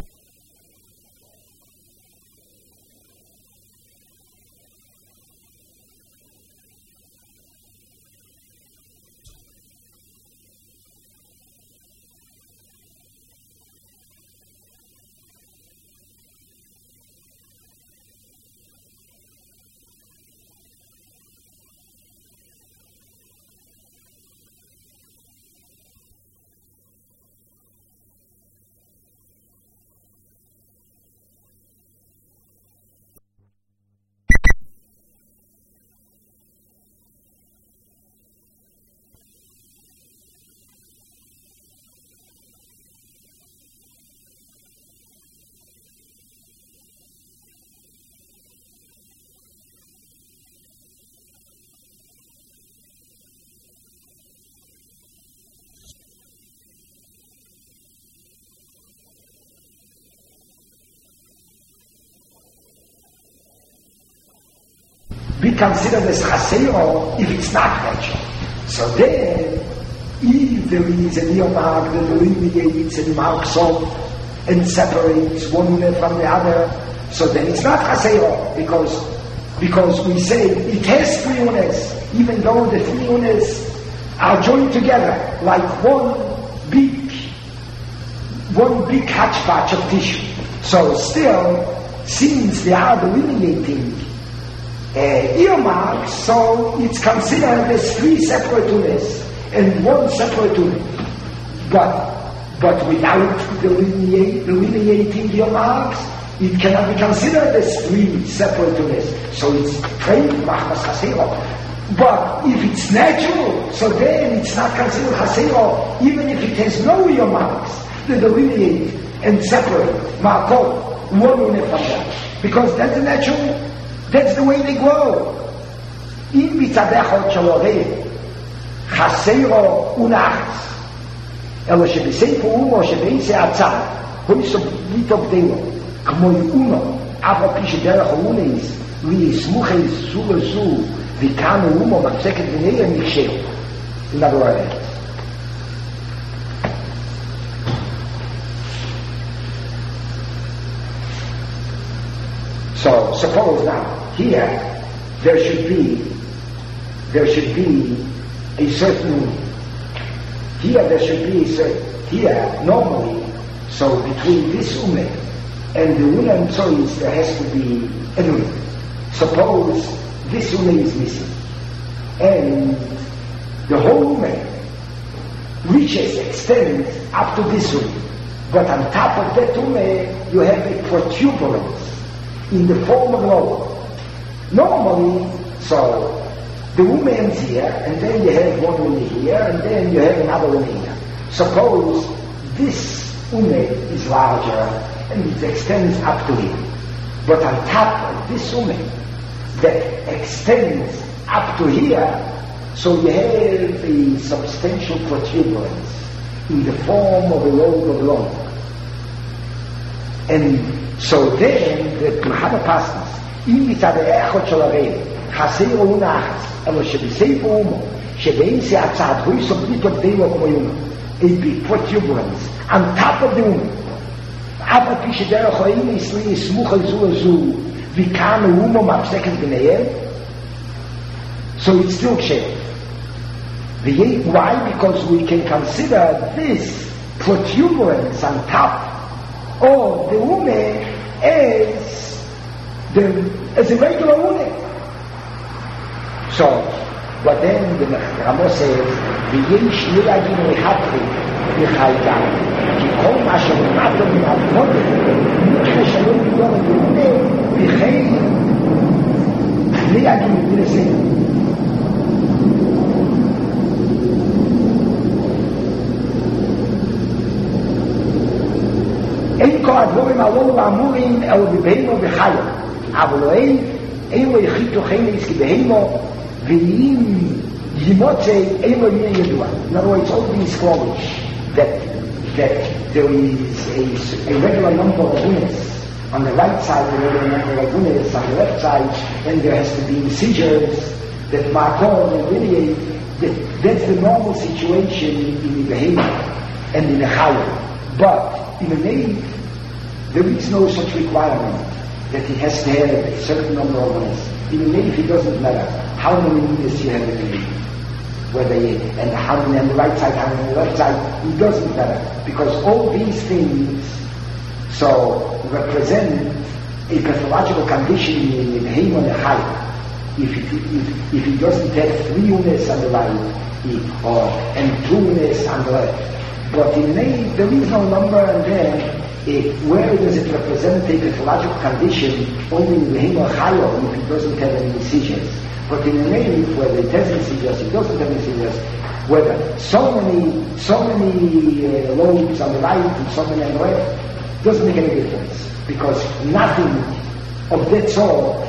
be considered as chasero if it's not natural. So then, if there is a neomark that delineates and marks off and separates one unit from the other, so then it's not chasero because we say it has three units, even though the three units are joined together like one big hodgepodge of tissue. So still, since they are delineating earmarks, so it's considered as three separate units and one separate unit. But without delineating earmarks, it cannot be considered as three separate units. So it's trade machmas chasero. But if it's natural, so then it's not considered chasero, even if it has no earmarks that delineate and separate markot one unit from that, because that's the natural. That's the way they grow. אם מצד אחד של הורים חסרו ונאחס, אלא שבספר אומו שבעיסי הצד, הוא סובית עובדנו, כמו אונו, אף על פי שדרך האונס, ויסמוכי סו וסו, וכאן אומו מפסקת ביניהם נכשל. In other words, so suppose now, here there should be a certain, here normally, so between this ume and the ume and tzois there has to be a ume. Suppose this ume is missing and the whole ume extends up to this ume, but on top of that ume you have a protuberance in the form of lobe. Normally, so the womb ends here, and then you have one womb here, and then you have another womb here. Suppose this womb is larger, and it extends up to here. But on top of this womb that extends up to here, so you have a substantial protuberance in the form of a lobe of lung. And so then, the Mahana Pasnas, אם מצד האחד של הרי חסר הוא נחס, אבל שבסייף אומו, שבאין זה הצעת הויס of bit of demo כמו יומה, a big protuberance, on top of the woman. אף על פי שדרך האם יסלי יסמוך על זו לזו, וכאן האומו מפסקת ביניהם, so it's still shared. Why? Because we can consider this protuberance on top of the woman as a regular woman. So, but then the Ramo says, ויש להגיד לחפרי לחייגה, כי כל מה שמעטו מן הפודם, נקרא שלום בדור הגאונה, וכן להגיד לזה. אין כל הדבורים הללו ואמורים, אלא בבהמו וחיו, אבל לא אין לו יחיד תוכנס כבהמו, ואם ימוצא, אין לו יהיה ידוע. In other words, all these scholars that there is a regular number of units on the right side, a regular number of units on the left side, and there has to be incisors that mark on and delineate. That's the normal situation in the behemoth and in the chayo. But in a name, there is no such requirement that he has to have a certain number of units. In a name, it doesn't matter how many units you have in the name. Whether you, and how many on the right side, how many on the left side, it doesn't matter. Because all these things so represent a pathological condition in the behemoth and the chayo. If he doesn't have 3 units on the right and 2 units on the left. But in name, there is no number, and then where does it represent a pathological condition? Only in the behemoth chayo if it doesn't have any incisions. But in a name, whether it has incisions, it doesn't have incisions, whether so many lobes on the right and so many on the left, doesn't make any difference. Because nothing of that sort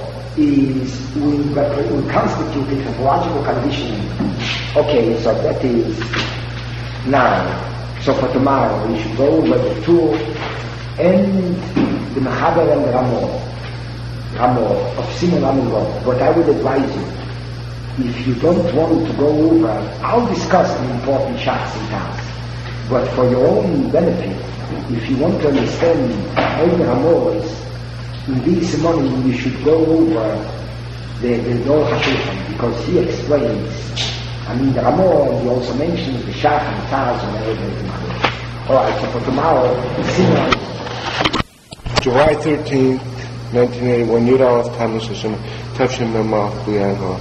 will constitute a pathological condition. Okay, so that is 9. So for tomorrow, we should go over the tour and the Mechaber and the Ramo of Simon Amilov. But I would advise you, if you don't want to go over, I'll discuss the important shots and tasks. But for your own benefit, if you want to understand all the Ramos, in this morning you should go over the Dor HaShulchan, because he explains. I mean, the Ramo, he also mentions the Shach and the Taz and everything. Alright, so for tomorrow, July 13th, 1981, Yud Aleph Tammuz Hashem, Tavshin Memach B'Yagor.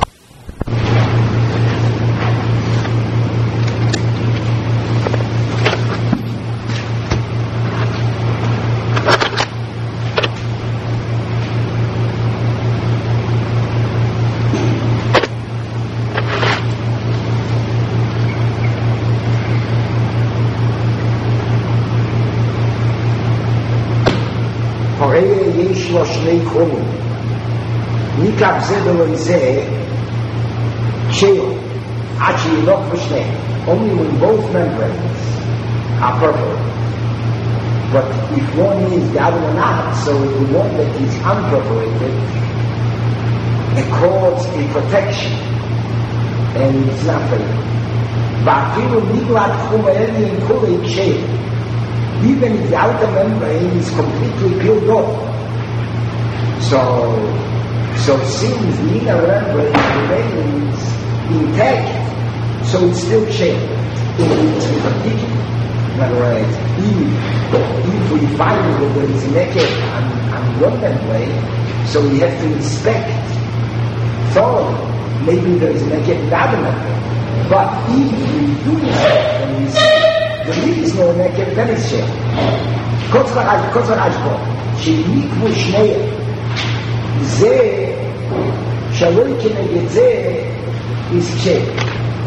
יש לו 2 קרומים. ניקח זה ולא זה, שיו, עד שילוק בשניהם. Only when both membranes are perforated. But if one is, the other one not, so the one that is unperforated accords a protection, and it's not fatal. ואפילו נגלת תחום האלה עם כל ההקשר. Even if the outer membrane is completely peeled off. So since the inner membrane remains intact, so it's still shaped. It's particular. In other words, if we find that there is naked on one membrane, so we have to inspect thoroughly. Maybe there is naked in the other membrane. But if we do inspect and we see there is no naked, then it's shaped. קוצר אשבו, שניקבו שניהם, זה שלוי כנגד זה is checked.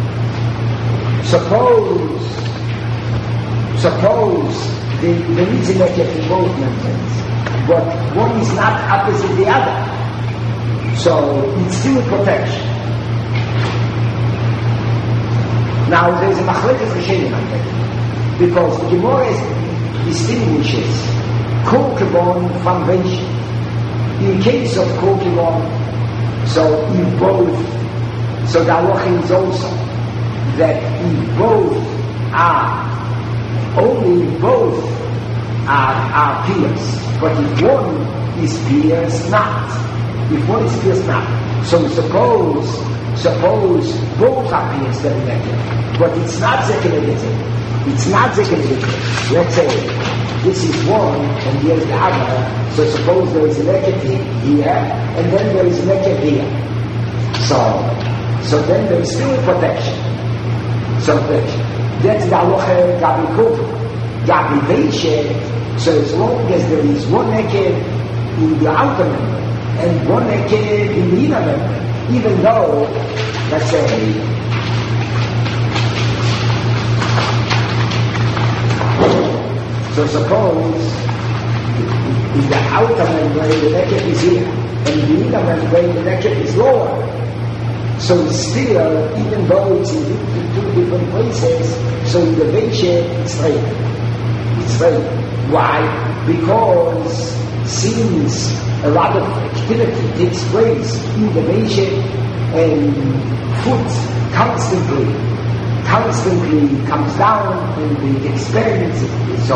Suppose there is a naked in both membranes, but one is not opposite the other, so it's still protection. Now there is a machlekes rishonim on that, because the Gemara distinguishes Kol Kibon from Reishi. In case of Kol Kibon, So if both, so the halacha is also that if both are, only both are pierced, but if one is pierced not, if one is pierced not, so suppose both are pierced every naked, but it's not zekenegete. It's not zekenegete. Let's say this is one and here's the other. So suppose there is a naked here and then there is a naked here. So then there is still protection. So that's the halacha gabi kufu, gabi veishet. So as long as there is one naked in the outer member and one naked in the inner member, even though, let's say, so suppose in the outer membrane the naked is here, and in the inner membrane the naked is lower. So still, even though it's in two different places, so in the veishet it's straight. It's straight. Why? Because since a lot of activity takes place in the veishet and food constantly comes down and the experiments so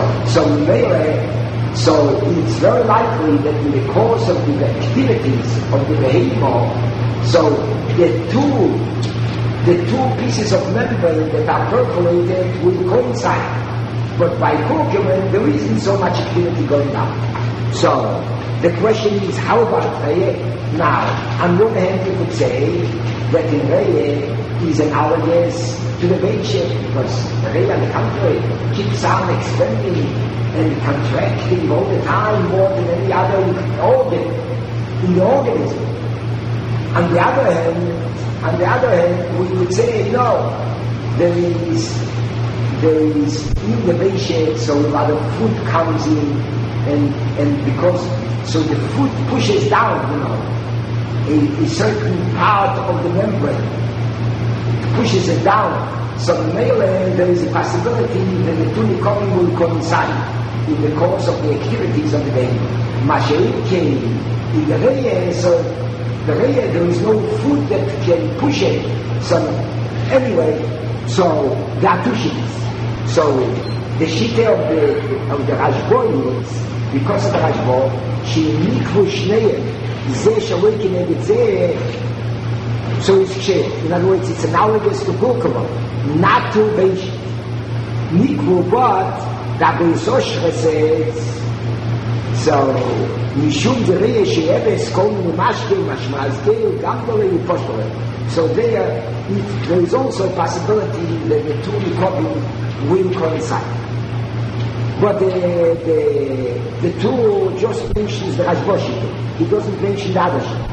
it's very likely that in the course of the activities of the behavior, so the two pieces of membrane that are perforated will coincide. But by Kurkumen, there isn't so much activity going on. So the question is, how about Reye? Now, on one hand, you could say that in Reye is analogous to the veishet, because Reye, on the contrary, keeps on expanding and contracting all the time more than any other organ in the organism. On the other hand, we would say no. There is in the veishet, so a lot of food comes in, and because so the food pushes down, a certain part of the membrane, pushes it down. So there is a possibility that the two nikotim will coincide in the course of the activities of the day. Mashiach came in the Reye, so the Reye, there is no food that can push it. So anyway, so there are two sheets. So the sheet of the Rashbo is, because of the Rashbo, she nikvu shneim, zeh shawekin et zeh, so it's ksher. In other words, it's analogous to Kurkumen, not to Beish. Nikvu, but the Beisoshre says, so Mishum Zereye She'ebes Kol Mimashke Mashmazke Gamdole Uposhtole. So there is also a possibility that the two nikotim will coincide. But the two just mentions the Rashboshi. He doesn't mention the other shit.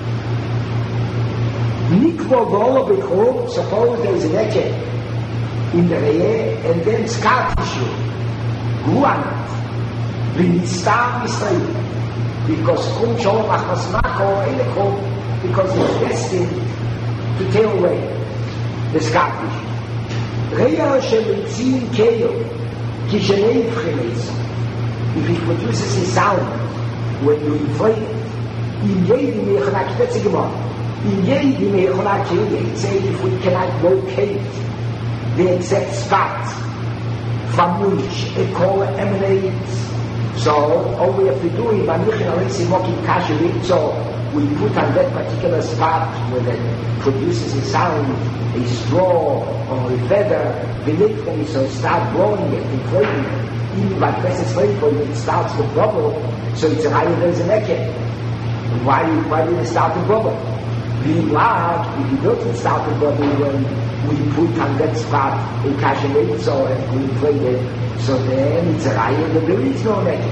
Nikvo V'olo B'chol, suppose there is an eke in the Reye, and then scar tissue, guanat, v'nistam Yisrael, because Kum Shalom Achmas Mako Elekom, because it's destined to tear away the scar tissue. Reye Shemitzin Keyo, Kishenei Pchenes, if it produces a sound when you inflate it, in Yedi Mechanak Tetzigimah, in Yedi Mechanak Yedi, say if we cannot locate the exact spot from which a call emanates, so all we have to do is so we put on that particular spot where it produces a sound, a straw or a feather, so start blowing it, inflating it. Even like this is it starts to bubble, so it's a higher there's an eke. Why did it start to bubble? Being large, if it doesn't start to bubble when we put on that spot a kasher so and we inflate it, so then it's a higher that there is no eke.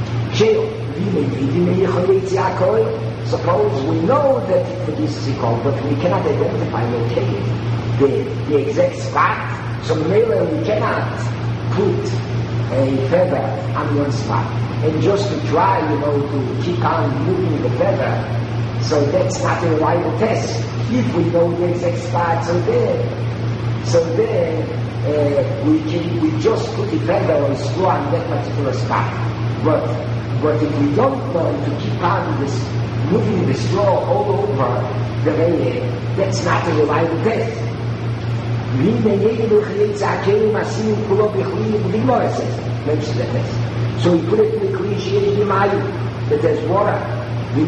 Suppose we know that it produces a cold, but we cannot identify, locate the exact spot, so maybe we cannot put a feather on one spot. And just to try, to keep on moving the feather, so that's not a reliable test. If we know the exact spot, so then we just put the feather or screw on that particular spot. But if we don't know to keep on this moving the straw all over the way, that's not a reliable test. So he put it in the Kli that there's water. If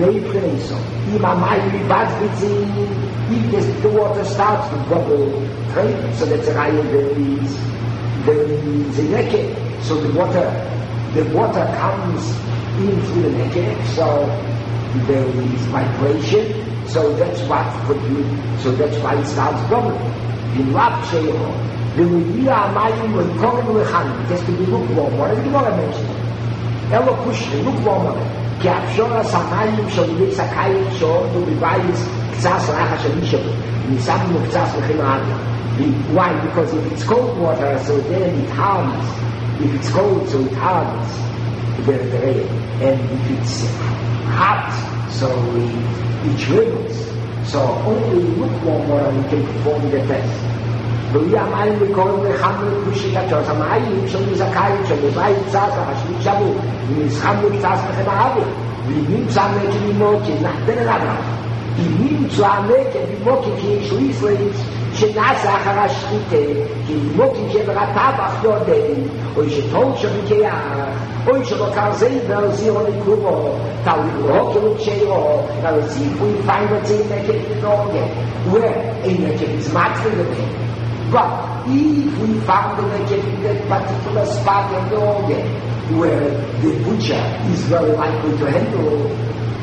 the water starts to bubble, right? So that's a raya, there is a naked. So the water comes in through the naked, so there is vibration. So that's why it starts bubbling. In Rab Sheikh, the Rubiya Amayim will come in Lechan. It has to be lukewarm. What did you want to mention? Elo Kushri, lukewarm. כי אפשר סמיים שומרי סקאיים שעוד ובבייס קצת רחה של מישהו ניסמנו קצת לכם העדה. Why? Because if it's cold water, so then it harms. If it's cold, so it harms the rain. And if it's hot, so it shrivels. So only lukewarm water we can perform the test. והיא המים וקוראים לחמנו כושי כתוס המים שומרי זכאים שבבית קצת רחה של מישהו ניסמנו קצת לכם העדה. ונמצא נקד ממוקד, נחתן אליו. ונמצא נקד ממוקד כי יש ליסלית שנעשה אחר השחיתה, כי מוקד שברטבח יודעים, או שטול שבקייח, או שבקר זיבר זירו לקורו, תאולו כאילו כשאירו, נרציפו יפיין בצי נקד ונוגד, ואין נקד מזמץ לגבי. But if we found the naked in that particular spot of the organ where the butcher is very likely to handle,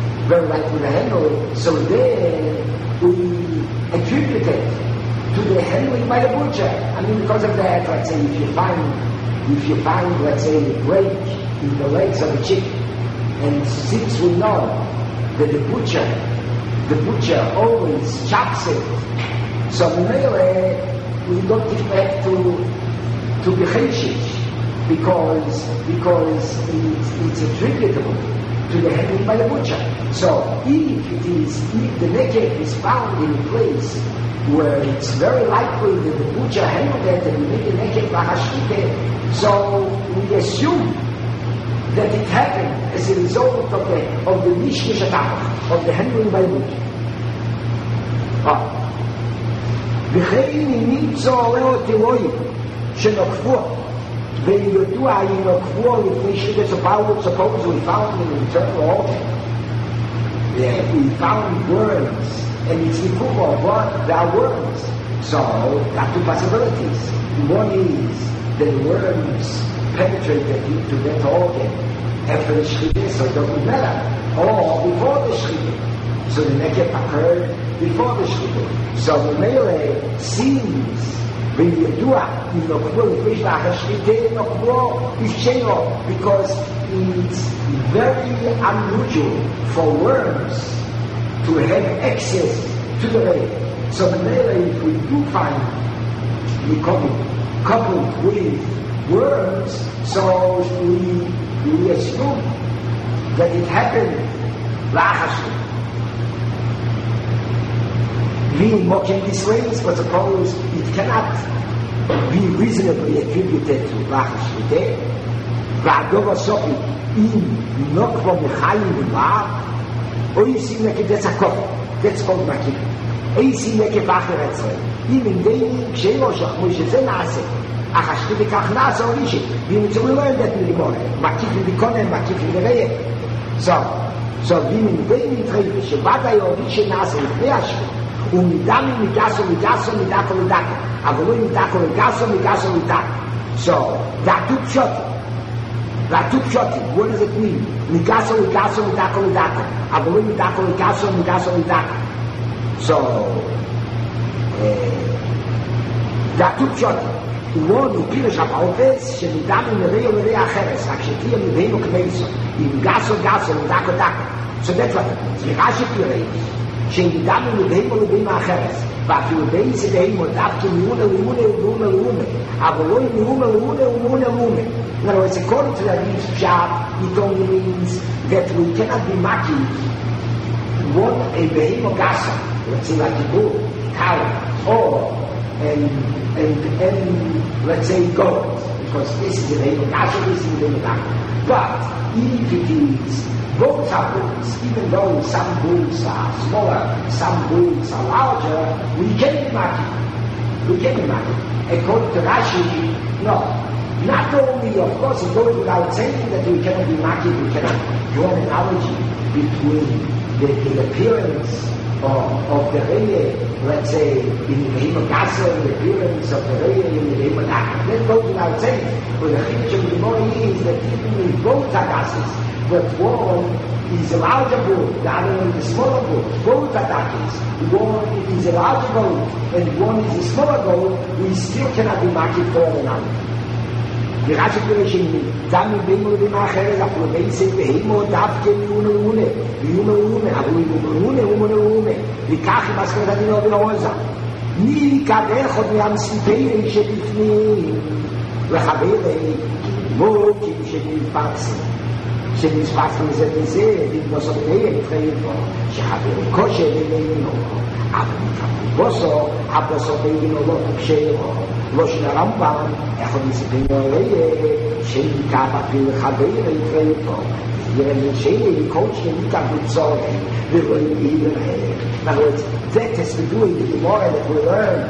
so then we attribute it to the handling by the butcher. I mean, because of that, let's say if you find, let's say, a break in the legs of a chicken, and since we know that the butcher always chops it, so we don't expect to be chayshish because it's attributable to the handling by the butcher. So if the naked is found in a place where it's very likely that the butcher handled it and we make the naked bahashite, so we assume that it happened as a result of the mishkish attack, of the handling by the butcher. וכן נמצא עולהו תירואים שנוקפו ויודוע אם נוקפו לפני suppose we found an internal organ, we found worms and it's nikumo, there are worms, so there are two possibilities. One is that worms penetrated into that organ after the shchita, so it doesn't matter, or before the shchita, so the naked occurred before the shchita. So the Mele seems when you do because it's very unusual for worms to have access to the rain. So the Mele, if we do find we coupled with worms, so we assume that it happened la'achashli. Being mocking these ways, but suppose it cannot be reasonably attributed to Rachas Shviteh. V'adova sopi in nokva mechayim v'lav, or you see like that's a coffee, that's called makif. Or you see like a bacher etzrei. Even they ksheiro shachmu shezeh naaseh. Achas Shviteh kach naaseh or ishi. We learn that in the morning. Makif v'dikonem, makif v'dereyeh. So being they mitreif, shevada yorish naaseh l'fnei hashviteh. ומדמי מדסו מדסו מדקו מדקו אבל לא מדקו מדסו מדסו מדקו. So דעתו פשוטי, what does it mean? מדסו מדסו מדקו מדקו אבל לא מדקו מדסו מדסו מדקו. So דעתו פשוטי הוא פירש הפעופס שמדמי מראה ומראה אחרת רק שתהיה מבהינו כמייסו אם גסו גסו מדקו דקו. So that's what it means. רש"י פירש שידענו לבאים ולבאים האחרת ואפילו בין סדעים ודווקא לאונה אבל לא לאונה. In other words, according to that Pshat, it only means that we cannot be maki one a behemoth gasa, let's say like a bull, cow, or and let's say goat. because this is the name of Gasha, this is the name of Gasha. But if it is both are bulls, even though some bulls are smaller, some bulls are larger, we can be maki. We can be maki. According to Rashi, no. Not only, of course, it goes without saying that we cannot be maki, we cannot draw an analogy between the appearance of the Reye, let's say, in the name of Gasa, the appearance of the Reye in the name of Gasa. That goes without saying. But the Chiddush of the Gemara is that even with both Gasas, but one is a larger bull, the other one is a smaller bull. Both are darkies. One is a larger bull, and one is a smaller bull. We still cannot be marked for one another. The Rashi Pirashim, Dami Bimo Dima Cheres, Apu Beise, Behemo, Davke, Une, Abu Une, Vikachi Maskata Dino Vinoza. Ni Kadechot Miam Sipei, Shedifni, Rechabele, Moki, Shedif Paxi. שנשפט מזה וזה, לבנוס אותי, נתחיל שחבר כושר לבינו, אבל בוסו, הבוסו בינו לא תקשרו, לא של הרמב"ם, יכול לספינו עליה, שניקה בפיל חבר נתחיל פה, יראה שני, כל שניקה בצורי, ורואים איבן הערך. Now that has to do with the Gemara that we learn.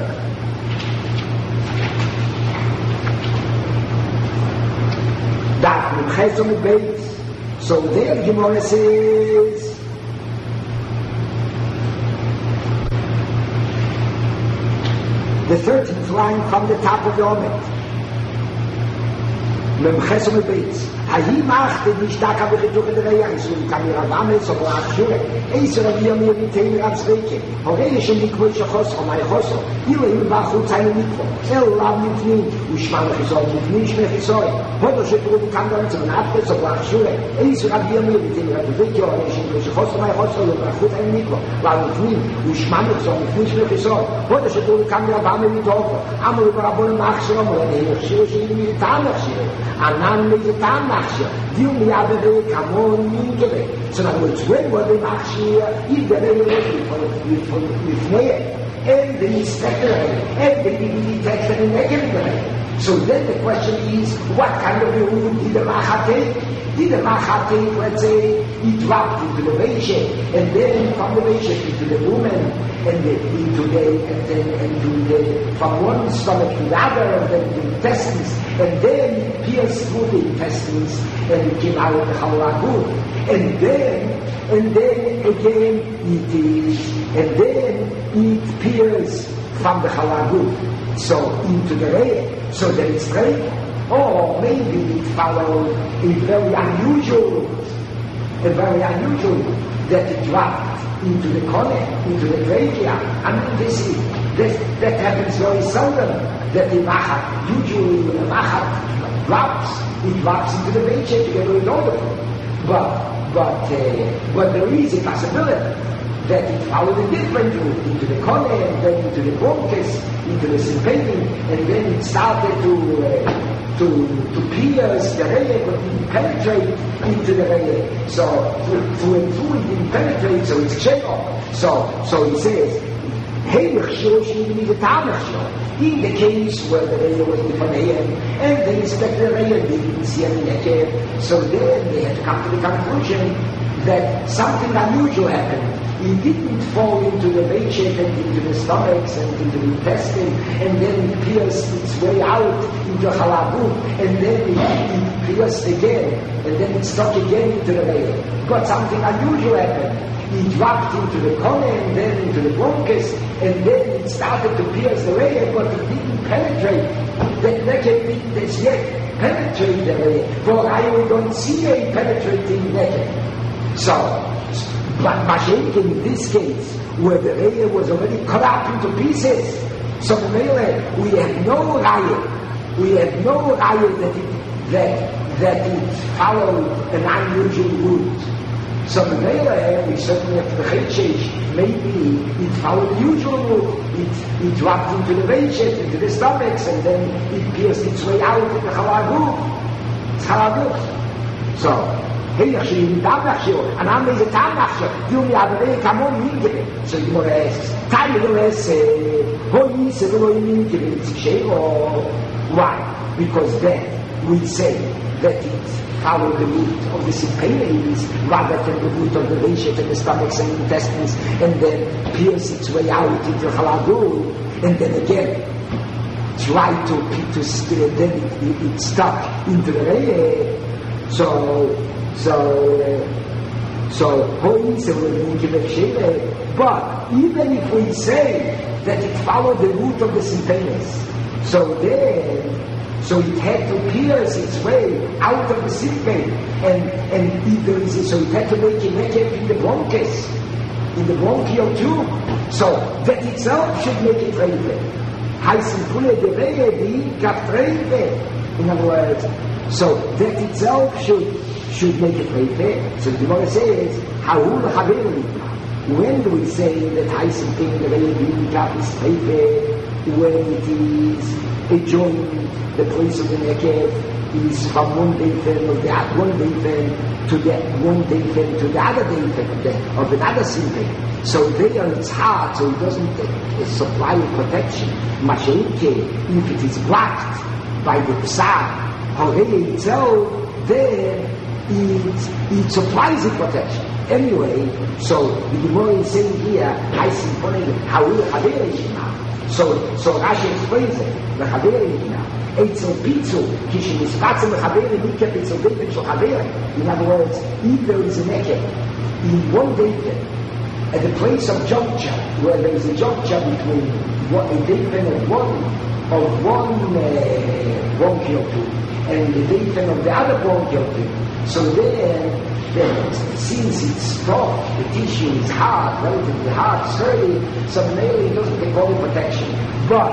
That Memches on the base. So there Gemara says, the 13th line from the top of the Omet. Memches on the base. Ahi machte die Staka begetuche der Reis und Kamera Wames und Rachshure. Eiser wir mir mit dem Ratsweke. Horeje schon die Quote Chos von mein Chos. Ihr im Bachut seine Mikro. Lav mit mir. Und schmale gesagt mit nicht mehr gesagt. Heute schon du kann dann zum Nachtes und Rachshure. Eiser wir mir mit dem Ratsweke und ich in Chos von mein Chos und Bachut seine Mikro. Lav mit mir. Und schmale gesagt mit nicht mehr gesagt. Heute schon du kann ja Wames mit Hof. Amol Barabon Machshrom und ich schon mit Tamachshir. Anan mit Tamachshir. Dio mi avere camon mingere. So in other words, when were they machshir? If the Rebbe was with Ne'eh, and the inspector, and the detector in the so then the question is, what kind of rule did the Machateh? Did the Machateh, let's say, he dropped into the Veisheh, and then from the Veisheh into the woman, and from one stomach to the other, and then the intestines, and then pierced through the intestines, and it came out of the Halagud, and then again it is, and then it pierced from the Halagud, so into the Re'eh, so that it's great. Or maybe it followed a very unusual that it dropped into the corner, into the graveyard. I mean, that happens very seldom, that the Machat, usually when the Machat drops, it drops into the Veisheh together with all of them. But there is a possibility that it followed a different route, into the corner, and then into the bronchus, into the sympathetic, and then it started to pierce the Re'eh, but didn't penetrate into the Re'eh. So through and through it didn't penetrate, so it's Sheo. So he says, in the case where the Re'eh was before and the inspector Re'eh didn't see any Nekev, so then they had to come to the conclusion that something unusual happened. It didn't fall into the Veisheh and into the stomachs and into the intestine, and then it pierced its way out into Halagud, and then it pierced again, and then it stuck again into the Re'eh. But something unusual happened. It dropped into the corner and then into the bronchus, and then it started to pierce the Re'eh, but it didn't penetrate. That Nekev didn't as yet penetrate the Re'eh. For I don't see a penetrating Nekev. So, but Mashiach in this case, where the Re'eh was already cut up into pieces, so we have no raya. We have no raya that it followed an unusual route. So we certainly have the Cheshesh, maybe it followed the usual route. It dropped into the Veisheh, into the stomachs, and then it pierced its way out into the Halagud. It's Halagud. So, and I'm the Tamachshir. You have a come on, so the Gemara asks, why? Because then we say that it follows the root of the sympathies rather than the root of the reshet and the stomachs and intestines, and then pierce its way out into Halagul, and then again try to then it stuck into the Reye. But even if we say that it followed the root of the sympathies, so it had to pierce its way out of the sympathy, and so it had to make it in the bronchus, in the bronchial tube, so that itself should make it reife. In other words, so that itself should make it reife. So the Gemara says, when do we say that Heisim Ping the Reife is reife? When it is a joint, the place of the neked is from one deifen of the one deifen to the one deifen to the other deifen of another sympathy. So there it's hard, so it doesn't supply protection. Mashenke, if it is blocked by the psar, already itself, then it supplies the protection. Anyway, so the Gemara is saying here, I see how So Rashi explains it. The Chaveri now. Eitzel Pitzu, Kishin is Fatzim Chaveri, Nikep Eitzel David Shal Chaveri. In other words, if there is a neked in one David, at the place of juncture, where there is a juncture between a David of one bronchial tube and the David of the other bronchial tube. So then since it's soft, the tissue is hard, relatively hard, sturdy, so mainly it doesn't take all the protection. But,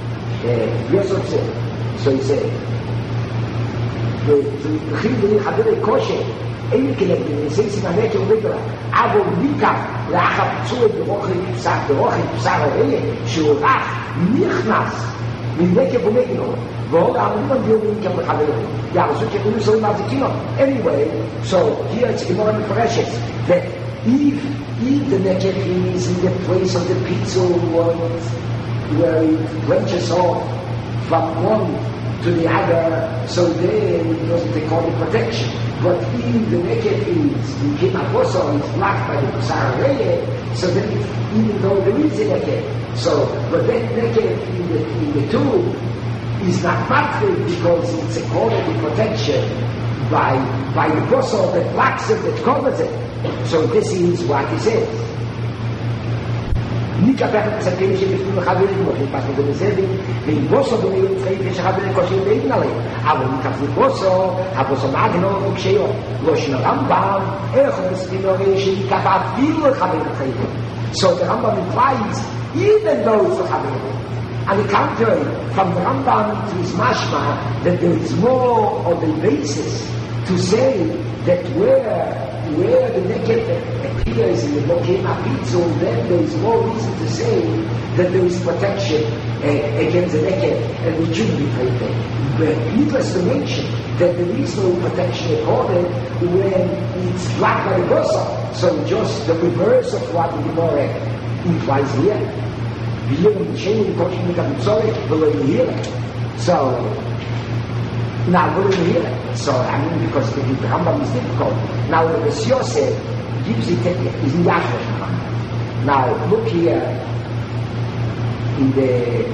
so he said, the Chivri Chaveri Koshe, אין כנגד, ניסייסים הנקר רגלה, אבל מכאן, לאחר פיצוי ברוכי פסר הרעי, שהוא רך, נכנס, מנקר ומגנו, ועוד העלומים ביומים כמחברים. יערסו ככולים סורים מהזיקינו. Anyway, so here it's more impressive that if the neked is in the place of the pizza where it branches off from one to the other, so then it doesn't take all the protection. But if the neked is in Apostle, it's blocked by the Psar Reye, so then even though there is a neked, but that neked in the tube is not matri because it's a quality protection by the Apostle that blocks it, that covers it. So this is what he says. ניקח את הפסקים שבפנים לחברים, וחלפת בנזבים, ואיבוסו בנהים חייפים שחברים קושים בעידן עליהם. אבל ניקח איבוסו, הבוסו מגנו וקשיו, לא של הרמב"ם, איך הוא מספינורי שניקח אפילו לחברים חייפים. So the Rambam implies, even though it's לחברים. On the contrary, from the Rambam it is mashma that there is more of a basis to say that where the neked appears in the Bokim Apitzu, then there is more reason to say that there is protection against the neked, and we shouldn't be afraid. But needless to mention that there is no protection accorded when it's blocked by the Gosa. So just the reverse of what the Gemara implies here. So now we're here. So I mean, because the Rambam is difficult. Now the Beis Yosef gives it is in Yashua. Now look here in the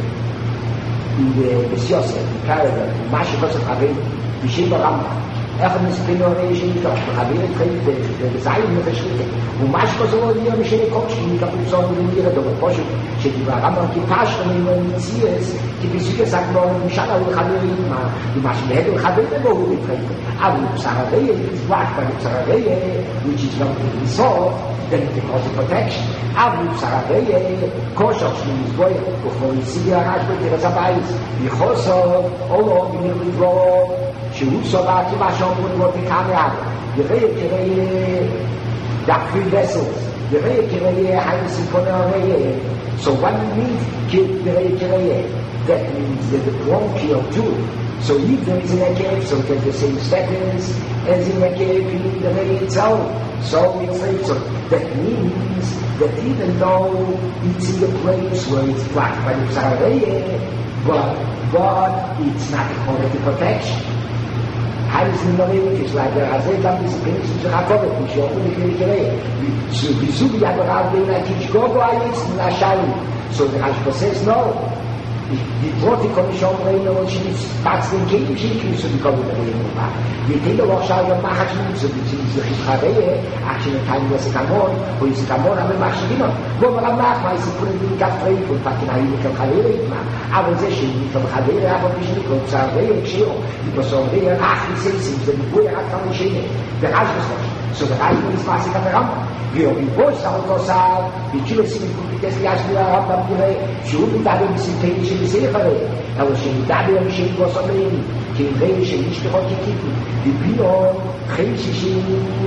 Beis Yosef, the paragraph, Mashi Kosef Havim, Yeshiva Rambam. איך מספינו הרי שניקח, מחבים את חיים בזיים וחשבותי, ומש כזו לא יהיה משנה קודשי, ניקח לצור ולמיר את פושט, שדיבר רמב"ם כפשט ממנו מציאס, כפסיק סגלו משנה ולחברים, ומש מהד ולחברים בו ובחיים. אבל לבשר הרעי, נזבק בלבשר הרעי, which is not to be solved, then it causes protection. אבל לבשר הרעי, כושר שנזבוי, וכמו יסיגי הרש בתרס הבייס, יחוסו, או לא, במיר לדרור, שהוא סובה כמה שאומרות לא תקענה יראה כראה דקפי vessels יראה כראה חיים סיפוני הראה so what it means יראה כראה that means that the bronchial tube so if there is an neked so it has the same status as in neked in the raya itself so it's like so that means that even though it's in the place where it's blocked by the psaraya But it's not a quality protection. Heißen Norwegisch, weil der Azetam ist wenigstens zu Jakob, ich hoffe nicht mehr gerät. Wieso wie aber auch den Atichgogo jetzt in der Schein? So der Prozess no. Die Worte kommen schon rein und sie passt den Gegengeschichten zu bekommen reden. Die Dinge auch schauen machen so wie sich Israel, action time was Kamon, wo ist Kamon am machen immer. Wo man nachweis für die Kaffee und Patinai mit Khalil, aber sehr schön mit Khalil, aber nicht mit Sarah, Chio, die Person der Achsen sind wo hat kann ich der so der ist was kann ram. Wir in Bosch auch sagen, die Chile sind die das ja schon haben schon da den Synthetische Seefahrer, aber schon da der Schiff was am Leben, die Reise nicht heute kicken, die Bio, Reise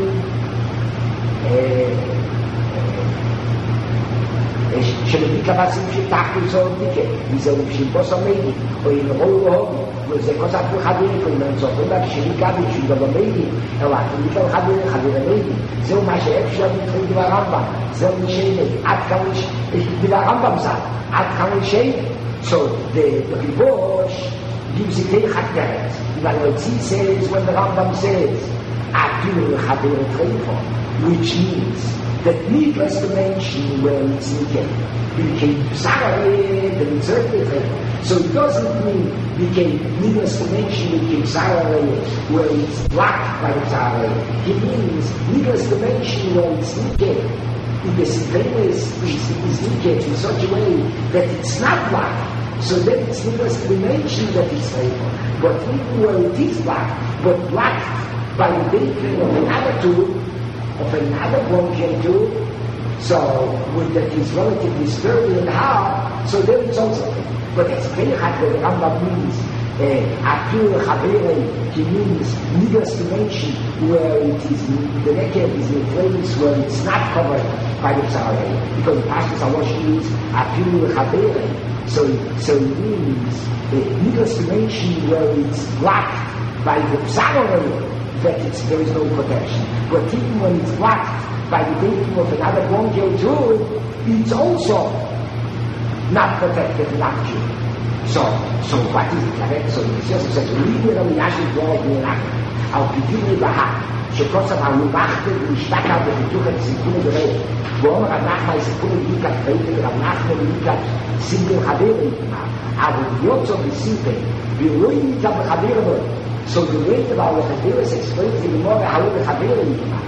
schon die Kapazität Tag so dicke, wie so ein Schiff was am Leben, und in Rolle wo ze cosa più habile con non so quella che si capi ci da bambini e va quindi che habile bambini se un mace è già di ramba se un scende account di ramba sa account scende so the divorce gives it a hat the says when the Rambam says akil habile trefo which means that needless to mention where it's needed became Sarah the interpreter. So it doesn't mean became needless to mention became Sarah where it's blocked by the Sarah. It means needless to mention where it's needed. The Sifrenes is needed in such a way that it's not blocked. So then it's needless to mention that it's faithful. But even where it is blocked, but blocked by the dating of another tool, of another blockchain tool, so with that is relatively sturdy and hard, so there it's also. But it's very hard that the Rambam means Akil Chavere, he means needless to mention where it is, the naked is in a place where it's not covered by the Psarei, because the Pashtus Awash means Akil Chavere, so it means needless to mention where it's blocked by the Psarei, that there is no protection. But even when it's blocked by the dating of another Bongel tool, it's also not protected, not true. So what is it? So the Yosef says, read the Yashim Dog in I'll begin with the heart. שכוסף המובחת ומשתקה בפיתוח את סיפור גרש ואומר רב נחמן סיפור ליקת פייטה ורב נחמן ליקת סיפור חבר אבל יוצא בסיפר ולא יקה בחבר בו so the way about what the Torah explains in the more how the Chaver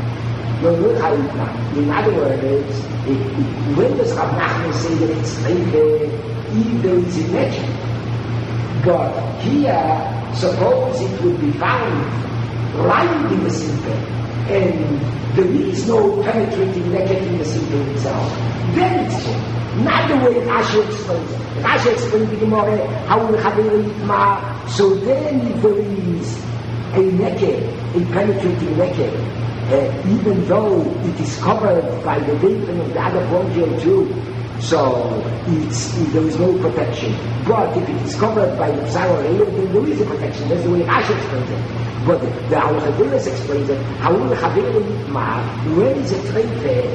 in other words, when does Rav Nachman say that it's either it's in nature? But here, suppose it would be found right in the simple, and there is no penetrating naked in the simple itself, then it's true. Not the way Rashi explains it. Rashi explains the Gemara, how the Chaver Yitma, so then if there is a naked, a penetrating naked, even though it is covered by the vaping of the other bronchial tube, so there is no protection. But if it is covered by the Psarei, then there is a protection. That's the way Rashi explains it. But the Al-Chaveres explains it. How will the Chaver Yitma, when is a treife,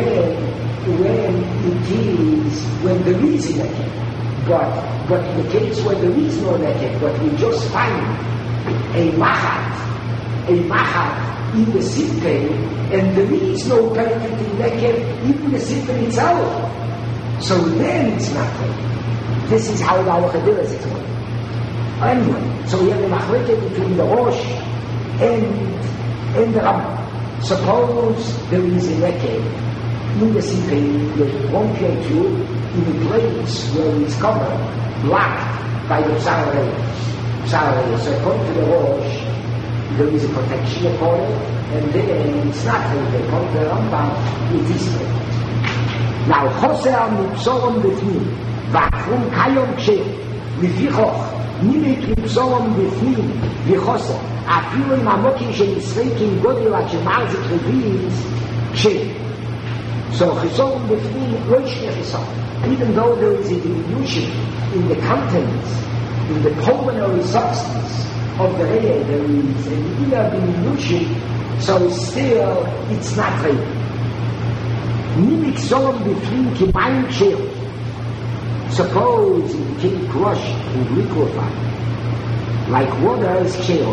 when there is a naked. But in the case where there is no naked, but we just find a machat in the sifkei, and there is no penetrating naked in the sifkei itself. So then it's not clean. This is how the Al-Chaveres explain. Anyway, so we have the machleket between the Rosh and the Rambam. Suppose there is a naked in the sifkei, the bronchial tube, in a place where it's covered, blocked by the Psarei. So according to the Rosh, there is a protection upon it, and then it's not clean. According to the Rambam, it is clean. Now, Choser Mipsorom Befnim, Vachrum Kayom Kshe, Mifichoch, Nimit Mipsorom Befnim, Vichoser, Afilu Im Amokim Shenisreikim Godel Achemarzik Reviz, Kshe. So, Chisorom Befnim, Loishne Chisorom. Even though there is a diminution in the contents, in the pulmonary substance of the air, there is an inner diminution, so still it's not real. Nimik Solom Befnim Kimayim Kshe. Suppose it became crushed and liquefied, like water is kshera,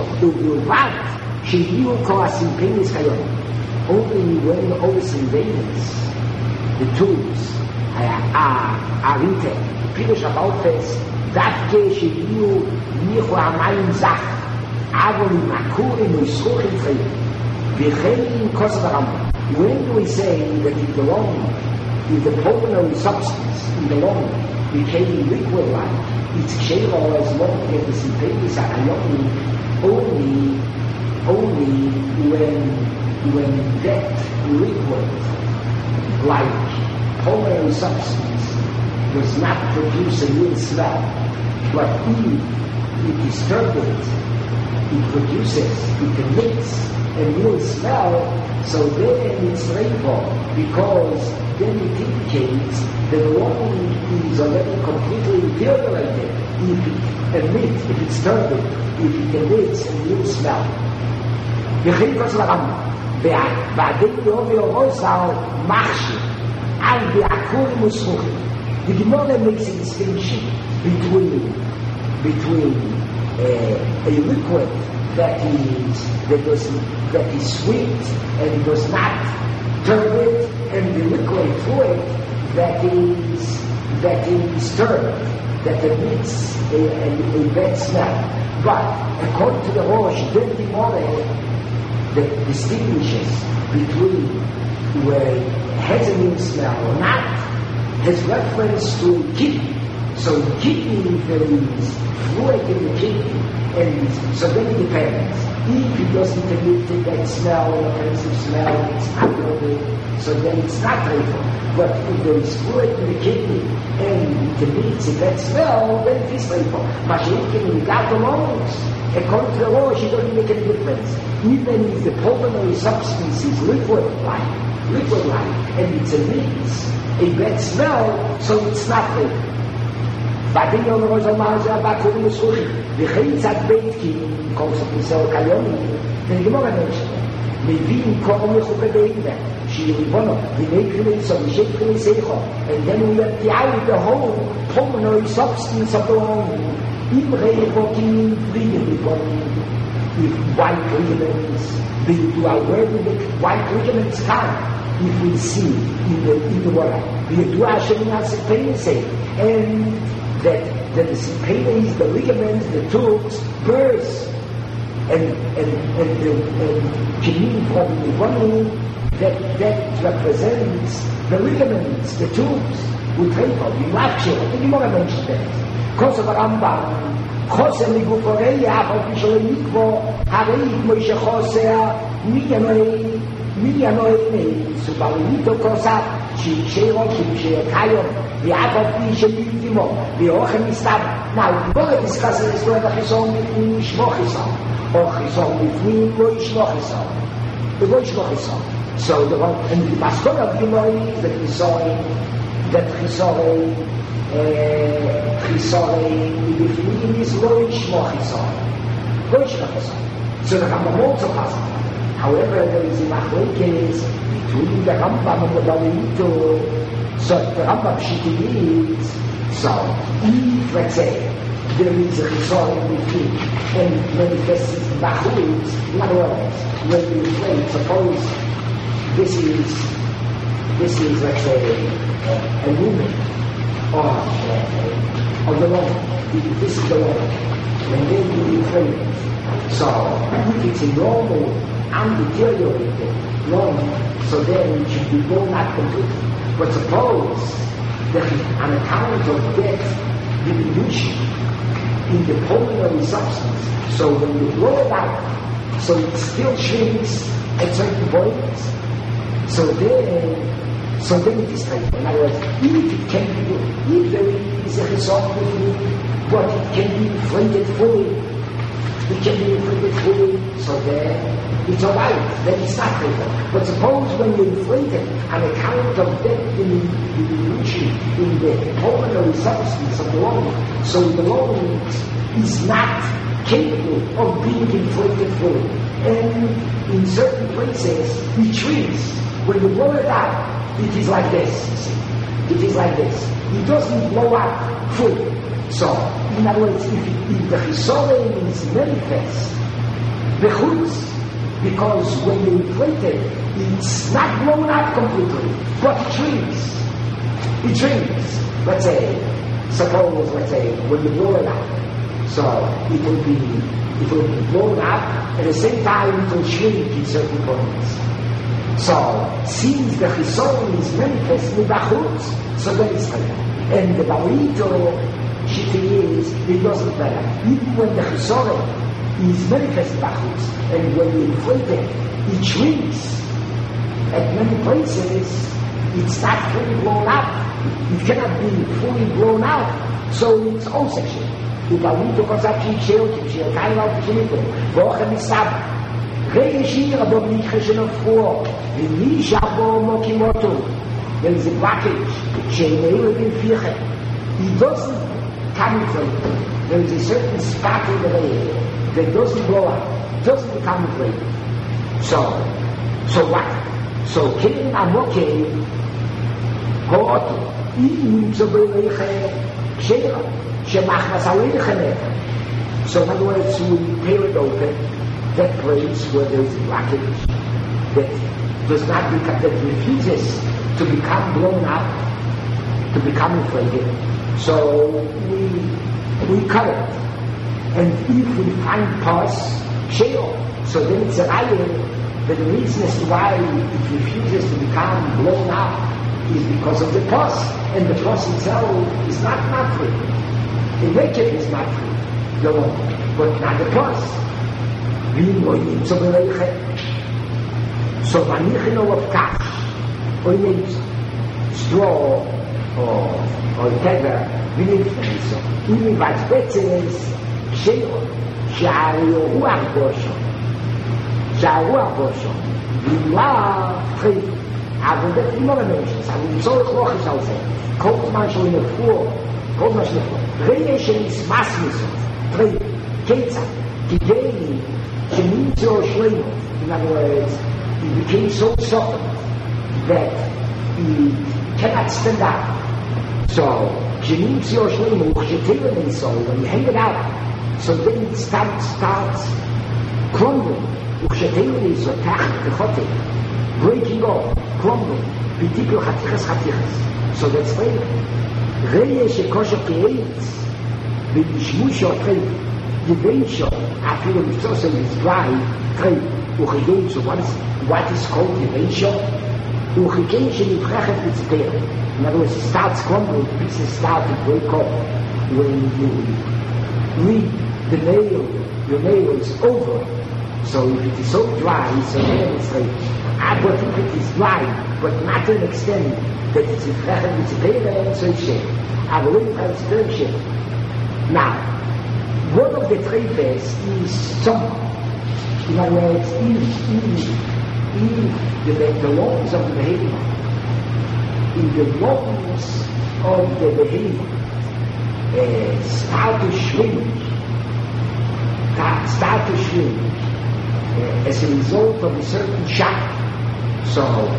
only when all the invaders, the tubes, are written. Pirush about this, dafke shehiu nichu hamayim zach, avol imakurim u'ischuchim chayim, v'chein kosav harambam. When do we say that it belonged, if the pulmonary substance in the lung became liquid-like, it's kshera as long as the sympathies are only when that liquid, like pulmonary substance, does not produce a real smell, but if it disturbs it, it emits a real smell, so then it's rainfall, because then it indicates that the lung is already completely deteriorated if it disturbs it, if it emits a real smell. ועדיין יובי אורוסר מחשב על בעקורים וסמוכים. The Gemara makes a distinction between a liquid that is sweet and does not turbid, and the liquid fluid that is turbid, that emits a bad smell. But according to the Rosh, the Gemara that distinguishes between where it has a new smell or not has reference to kidney. So kidney, there is fluid in the kidney, and so then it depends. If it doesn't emit that smell or offensive smell, it's not good, so then it's not grateful. But if there is fluid in the kidney and it emits a bad smell, then it is grateful. Mashiach without the lungs, according to the law, she doesn't make any difference. Even if the pulmonary substance is liquid-like, and it emits a bad smell, so it's not grateful. ועדיין יום ראש אמר זה הבא קוראים לסוכים וכי צד בית כי כל ספוסר קליוני ונגמור הנשק מבין קוראים לחוקי שהיא ריבונו ויני קריסו ושי קריסייכו and then we empty out the whole pulmonary substance of the lung אם רייבוקים בריאים if white ligaments do aware with the white ligaments come if we see in the water וידוע השני הספיינסי and that the sympathies, the ligaments, the tubes burst and kinin from the one that represents the ligaments, the tubes, utrefo, the matchel, the Gemara mentioned that. Kosav Rambam, Kosav Miguforei, Afal Pishol Mikvo, Harei Moshe Choser, Miyanoi, Subalinito Kosav, Shiro, Shirokayom, the Afal Pishol Mikvo, the Ochem Istab. Now, we're going to discuss the story of Chison between Shmochisam, or Chison between Shmochisam. The Shmochisam. So the one, and the Maskor of Gemara is that Chisore between is Shmochisam. So the Rambam also has it. However, there is a machlokes between the Rambam and the Balinito. So the Rambam is so if, let's say, there is a Chisore in between and it manifests in Bachut, in other words, when you inflate, suppose this is, let's say, a movement of the lung. This is the lung. And then you inflate it. So if it's a normal, undeteriorated lung, so then it should be blown out completely. But suppose that on account of that diminution in the pulmonary substance, so when you blow it out, so it still shrinks at certain points, so then it is tight. In other words, if there is a result with you, but it can be inflated fully, so then it's alright, then it's not fatal. But suppose when you inflate it on account of that diminution in the pulmonary substance of the lung, so the lung is not capable of being inflated fully. And in certain places, it shrinks. When you blow it out, it is like this, you see. It is like this. It doesn't blow up fully. So, in other words, if the Chisorim is manifest, the chutz, because when you inflate it, it's not blown up completely, but it shrinks. It shrinks. Let's say, when you blow it up, so it will be blown up, at the same time it will shrink in certain points. So, since the Chisorim is manifest with the chutz, so then it's clear. And the Barito, Shitty is, it doesn't matter. Even when the Chisorim is manifest bachutz, and when you inflate it, it shrinks. At many places, it's not fully blown up. It cannot be fully blown out. So it's also shit. ובאויטו קוזק שישאו, כאין לא פשיטו, ואוכל מסב. ראי שיר הבו מיכה שנפחו, ומי שבו מוקים אותו. There is a blockage, שאיננו בנפיחה. It doesn't camouflage. There is a certain spot in the air that doesn't blow up, doesn't camouflage. So what? So King Amoke go auto. Im Zobeleiche Shera, Shemachas Aleichem. So in other words, we tear it open, that place where there is a blockage that does not become, that refuses to become blown up, to become inflated. So we cut it. And if we find pus, shale, so then it's a iron. But the reason as to why it refuses to become blown up is because of the pus. And the pus itself is not free. In nature it's not free. But not the pus. So manichino of cash, or straw, or tether, we need so. Even by species, shale, שהרוח בושו, בגלל חיים, עבודת אימא לממשס, אבל צורך לוחש על זה, כל זמן שהוא נפור, ראי שנשמס מסות, קצת, כדי שנמצאו שלמו, in other words, he became so soft that he cannot stand up. So, כשנמצאו שלמו, וכשתראה ניסו, when you hang it out, so then it starts crumbling. וכשתראה ניסו, תחת כחותם, breaking off, crumbling, בטיפל חתיכס. So that's prayer. ראי שכושר כעץ, ובשמושו תראה, יבנשו, אפילו לפצוע של דרי, תראה, וכדאיצו, what is called יבנשו, וכדאי שנבחכת בצפר. In other words, it starts crumbling, pieces start to break off when you read the nail, your nail is over. So if it is so dry, so then it's like, but if it is dry, but not to an extent that it's nivchechet b'tzipera, so it's shame. I will leave it very shame. Now, one of the treifes is some, in other words, in the lungs of the behemoth, in the lungs of the behemoth, start to shrink as a result of a certain shock. So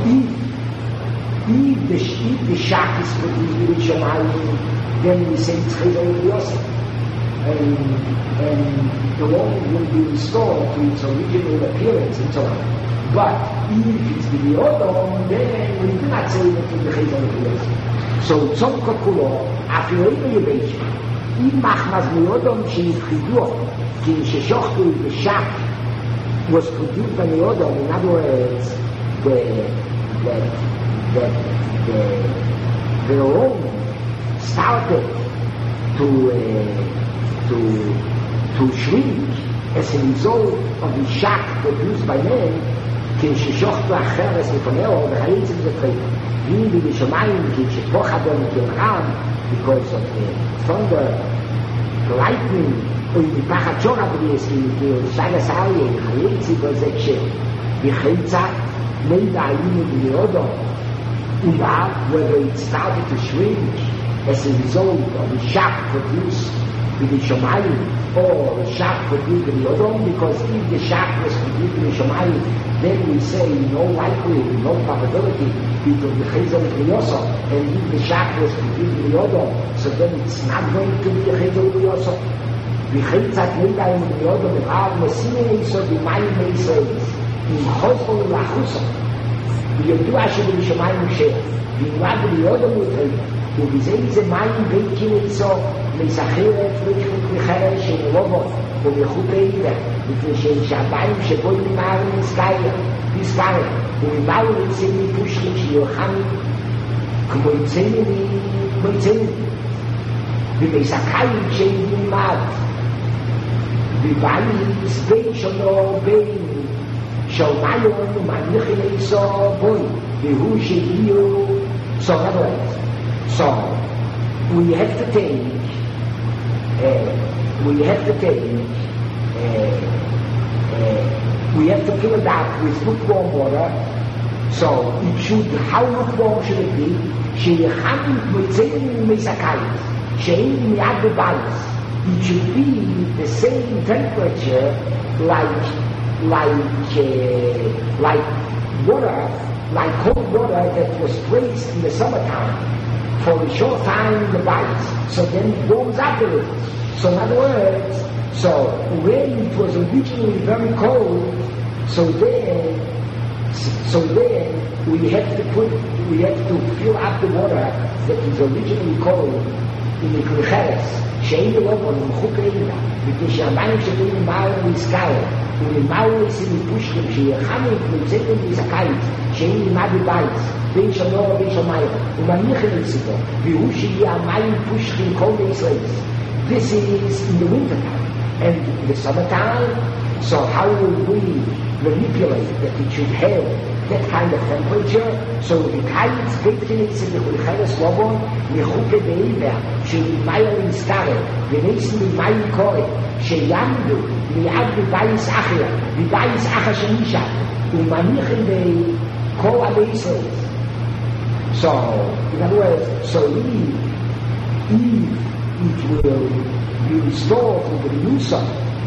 if the shock is produced with Shemayim, then we say it's Chayei Yosef, and the lung will be restored to its original appearance and so on. But if it's the Yodom, then we do not say that to the Chayei Yosef. So Tzom Kokulo, after every event, אם מחמז מיודום שנבחידו, כי ששוכתו בשק was produced by מיודום, in other words, the Roman started to shrink as a result of the shock produced by man, כי ששוכתו אחרס לפונאו, וחייצים זה חיים. אם בשמיים, כי שפוחדו מכירם, because of the thunder, the lightning, or the Pachachora Briski, the Shagasari, the Hayetzi Gozekship, the Hayetza, made Ayim in the Odo, whether it started to shrink as a result of the shock produced with the Shamayim, or Shach forbid the Yodom, because if the Shach was forbidden the Shamayim, then we say no likelihood, no probability, because the Chayzal of the Yosef, and if the Shach was forbidden the Yodom, so then it's not going to be the Chayzal of the Yosef. The Chayzat Yodayim of the Yodom, and Rav Messina, so the Mayim Israelis, in Chosbol Lachusa, the Yodu Hashem of the Shamayim Shech, the Rad of the Yodom with him, ובזה זה מים בין כינסו מסחרת וחרש של רובו ובייחוד העידה מפני שהמים שבו נמר מסקאיה וממר יצא מפושרים שיוחמי כמו יצאנו ומסקאי כשנמד ובאיס בין שונו בין שאומיון ומניחי איסו בוי והוא שהגיעו סורדות. So we have to take fill it up with lukewarm water. So it should, how lukewarm should it be? It should be the same temperature like water, like cold water that was placed in the summertime. For a short time the bites, so then it warms up a little. So in other words, so when it was originally very cold, so then we have to fill up the water that is originally cold in the Klicheres, שאין לובון ומחוק אינה, מפני שהמים שבאים מעל מסקאיה, ולמעל עשים מפושכים שיחנו ומוצאים מזכאית, שאין לימד בבית, בין שלו ובין שמיים, ומניחים לצידו, והוא שיהיה המים פושכים כל בישראל. This is in the winter time. And in the summertime, so how will we manipulate that it should have that kind of temperature? So the kites beginning in the Klicheres Lobon, מחוקה בעיבר, שמאיר מסתרת, ונסים במים קורא, שיעמדו מיד בבייס אחר, בבייס אחר שנישה, ומניחים בכל עלי ישראל. So, in other words, so if it will be restored to the Musa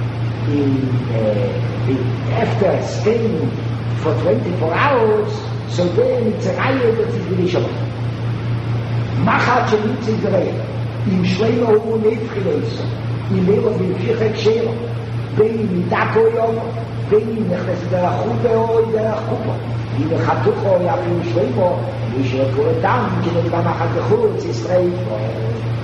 after staying for 24 hours, so then it's a raya that is really shabbat. Machat shenitz in the raya, im shleimo hu nefchileso, im elo b'mshich shelo, בין אם דקו יום, בין אם נכנס דרך חופה או דרך חופה. אם חתוכו יפים שלמו, מי שיקור דם, כדי גם אחת בחוץ, ישראל.